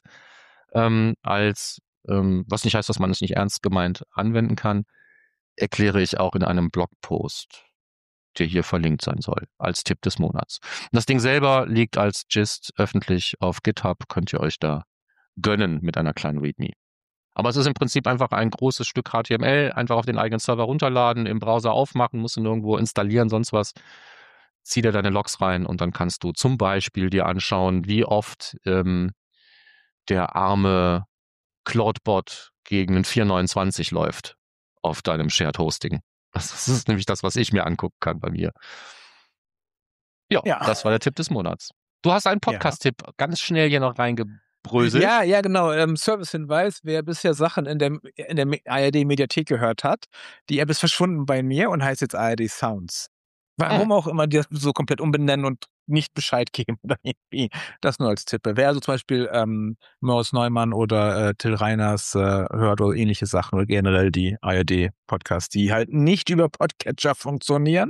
was nicht heißt, dass man es nicht ernst gemeint anwenden kann, erkläre ich auch in einem Blogpost, der hier verlinkt sein soll, als Tipp des Monats. Und das Ding selber liegt als Gist öffentlich auf GitHub, könnt ihr euch da gönnen mit einer kleinen README. Aber es ist im Prinzip einfach ein großes Stück HTML, einfach auf den eigenen Server runterladen, im Browser aufmachen, musst du nirgendwo installieren, sonst was. Zieh dir deine Logs rein und dann kannst du zum Beispiel dir anschauen, wie oft der arme Cloudbot gegen einen 429 läuft auf deinem Shared Hosting. Das ist nämlich das, was ich mir angucken kann bei mir. Ja, das war der Tipp des Monats. Du hast einen Podcast-Tipp ganz schnell hier noch reingebröselt. Ja, genau. Service-Hinweis, wer bisher Sachen in der ARD-Mediathek gehört hat, die App ist verschwunden bei mir und heißt jetzt ARD Sounds. Warum auch immer die das so komplett umbenennen und nicht Bescheid geben oder irgendwie. Das nur als Tipp. Wer also zum Beispiel Moritz Neumann oder Till Reiners hört oder ähnliche Sachen oder generell die ARD-Podcasts, die halt nicht über Podcatcher funktionieren.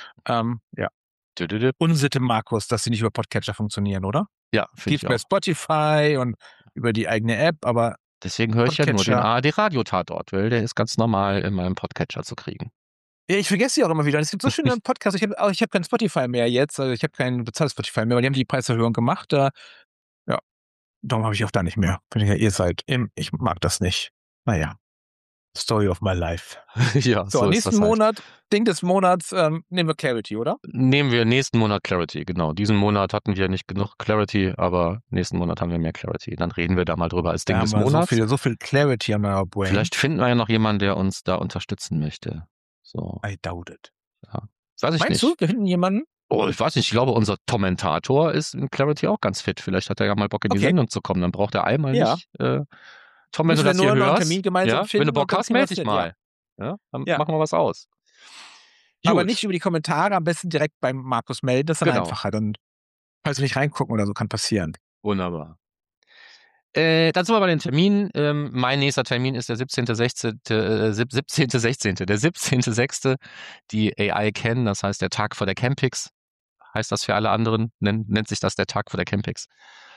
Unsitte, Markus, dass sie nicht über Podcatcher funktionieren, oder? Ja, finde ich auch. Bei Spotify und über die eigene App, aber deswegen höre ich ja nur den ARD-Radio-Tatort, weil der ist ganz normal in meinem Podcatcher zu kriegen. Ja, ich vergesse sie auch immer wieder. Es gibt so schöne Podcasts. Ich hab kein Spotify mehr jetzt. Also ich habe kein bezahltes Spotify mehr, weil die haben die Preiserhöhung gemacht. Darum habe ich auch da nicht mehr. Bin ich ja, ihr seid. Ich mag das nicht. Naja. Story of my life. Ja, So, so ist nächsten das halt. Monat, Ding des Monats, nehmen wir Clarity, oder? Nehmen wir nächsten Monat Clarity, genau. Diesen Monat hatten wir nicht genug Clarity, aber nächsten Monat haben wir mehr Clarity. Dann reden wir da mal drüber als Ding Da des haben wir Monats. so viel Clarity an our brain. Vielleicht finden wir ja noch jemanden, der uns da unterstützen möchte. So, I doubt it. weiß ich Meinst nicht. du, wir finden jemanden? Oh, ich weiß nicht, ich glaube, unser Kommentator ist in Clarity auch ganz fit. Vielleicht hat er ja mal Bock in die Okay. Sendung zu kommen. Dann braucht er einmal Ja. nicht. Tom, wenn Müssen du wir das hier nur noch einen hörst, Termin gemeinsam ja, finden wenn du und Bock dann hast, kriegen wir melde das dich hin, mal. Ja, dann Ja. machen wir was aus. Aber Gut. nicht über die Kommentare, am besten direkt beim Markus melden. Das ist dann Genau. einfacher. Dann kannst du nicht reingucken oder so, kann passieren. Wunderbar. Dann sind wir bei den Terminen. Mein nächster Termin ist der 17.6. Die AI kennen, das heißt der Tag vor der Campix. Heißt das für alle anderen, nennt sich das der Tag vor der Campix.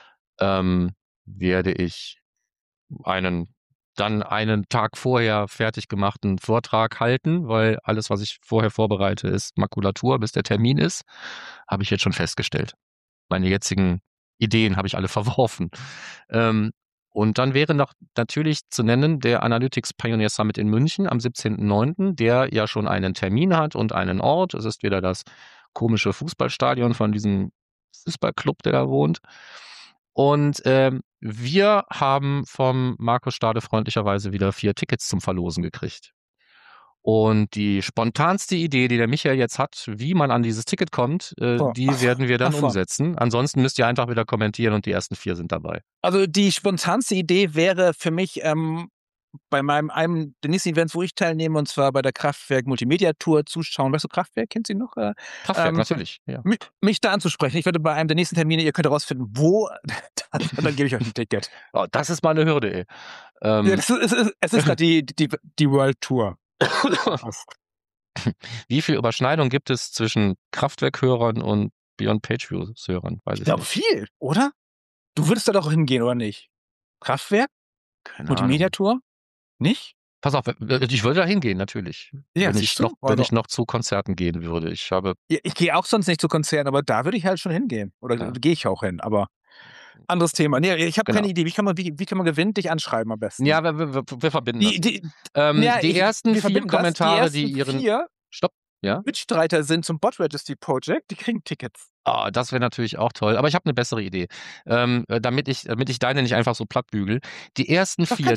Werde ich einen Tag vorher fertig gemachten Vortrag halten, weil alles, was ich vorher vorbereite, ist Makulatur, bis der Termin ist, habe ich jetzt schon festgestellt. Meine jetzigen Ideen habe ich alle verworfen. Und dann wäre noch natürlich zu nennen der Analytics Pioneer Summit in München am 17.09., der ja schon einen Termin hat und einen Ort. Es ist wieder das komische Fußballstadion von diesem Fußballclub, der da wohnt. Und wir haben vom Markus Stade freundlicherweise wieder 4 Tickets zum Verlosen gekriegt. Und die spontanste Idee, die der Michael jetzt hat, wie man an dieses Ticket kommt, die werden wir dann umsetzen. Ansonsten müsst ihr einfach wieder kommentieren und die ersten 4 sind dabei. Also die spontanste Idee wäre für mich bei einem der nächsten Events, wo ich teilnehme, und zwar bei der Kraftwerk Multimedia Tour zuschauen. Weißt du, Kraftwerk, kennt sie noch? Kraftwerk, natürlich. Ja. Mich da anzusprechen. Ich werde bei einem der nächsten Termine, ihr könnt herausfinden, wo, und dann gebe ich euch ein Ticket. Oh, das ist mal eine Hürde, ey. Ja, es ist gerade die World Tour. Wie viel Überschneidung gibt es zwischen Kraftwerk-Hörern und Beyond Pageviews-Hörern? Weiß Ich glaube viel, oder? Du würdest da doch hingehen, oder nicht? Kraftwerk? Keine Multimedia Ahnung. Tour? Nicht? Pass auf, ich würde da hingehen, natürlich. Ja, wenn ich noch zu Konzerten gehen würde. Ich gehe auch sonst nicht zu Konzerten, aber da würde ich halt schon hingehen. Oder gehe ich auch hin, aber anderes Thema. Nee, ich habe keine Idee. Wie kann man gewinnen? Dich anschreiben am besten. Ja, wir verbinden das. Die ersten 4 Kommentare, die ihren... Stopp. Ja? Mitstreiter sind zum Bot Registry Project, die kriegen Tickets. Oh, das wäre natürlich auch toll. Aber ich habe eine bessere Idee. Damit ich deine nicht einfach so platt bügel. Die ersten 4,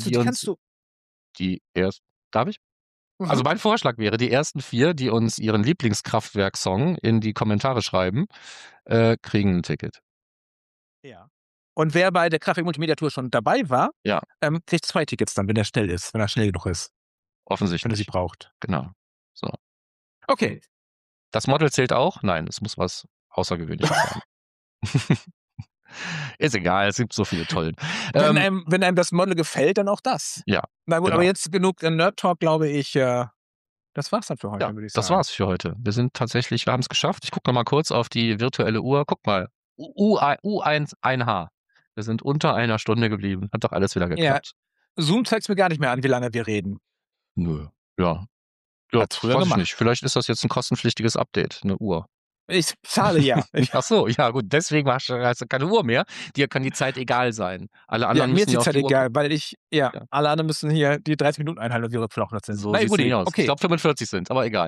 Darf ich? Mhm. Also mein Vorschlag wäre, die ersten 4, die uns ihren Lieblingskraftwerk-Song in die Kommentare schreiben, kriegen ein Ticket. Ja. Und wer bei der Kraftwerk Multimedia Tour schon dabei war, kriegt 2 Tickets dann, wenn er schnell genug ist. Offensichtlich. Wenn er sie braucht. Genau. So. Okay. Das Model zählt auch? Nein, es muss was Außergewöhnliches sein. Ist egal, es gibt so viele tollen. Wenn einem das Model gefällt, dann auch das. Ja. Na gut, genau. aber jetzt genug Nerd Talk, glaube ich. Das war's dann für heute, würde ich sagen. Das war's für heute. Wir haben es geschafft. Ich gucke noch mal kurz auf die virtuelle Uhr. Guck mal, U1H. Wir sind unter einer Stunde geblieben. Hat doch alles wieder geklappt. Ja. Zoom zeigt es mir gar nicht mehr an, wie lange wir reden. Nö, ja. Hat's früher gemacht. Nicht. Vielleicht ist das jetzt ein kostenpflichtiges Update, eine Uhr. Ich zahle ja. Ach so, ja gut, deswegen hast du keine Uhr mehr. Dir kann die Zeit egal sein. Alle anderen mir müssen ist die Zeit egal, Uhr... weil alle anderen müssen hier die 30 Minuten einhalten, die noch sind. So sieht es nicht aus. Okay. Ich glaube 45 sind, aber egal.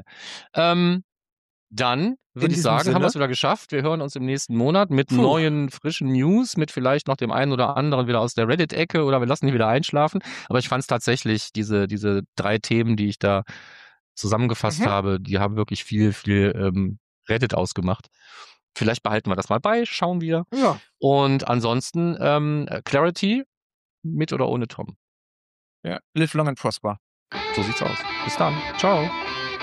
Dann würde ich sagen, haben wir es wieder geschafft. Wir hören uns im nächsten Monat mit neuen, frischen News, mit vielleicht noch dem einen oder anderen wieder aus der Reddit-Ecke oder wir lassen die wieder einschlafen. Aber ich fand es tatsächlich, diese 3 Themen, die ich da zusammengefasst habe, die haben wirklich viel Reddit ausgemacht. Vielleicht behalten wir das mal bei, schauen wir. Ja. Und ansonsten Clarity mit oder ohne Tom. Ja, live long and prosper. So sieht's aus. Bis dann. Ciao.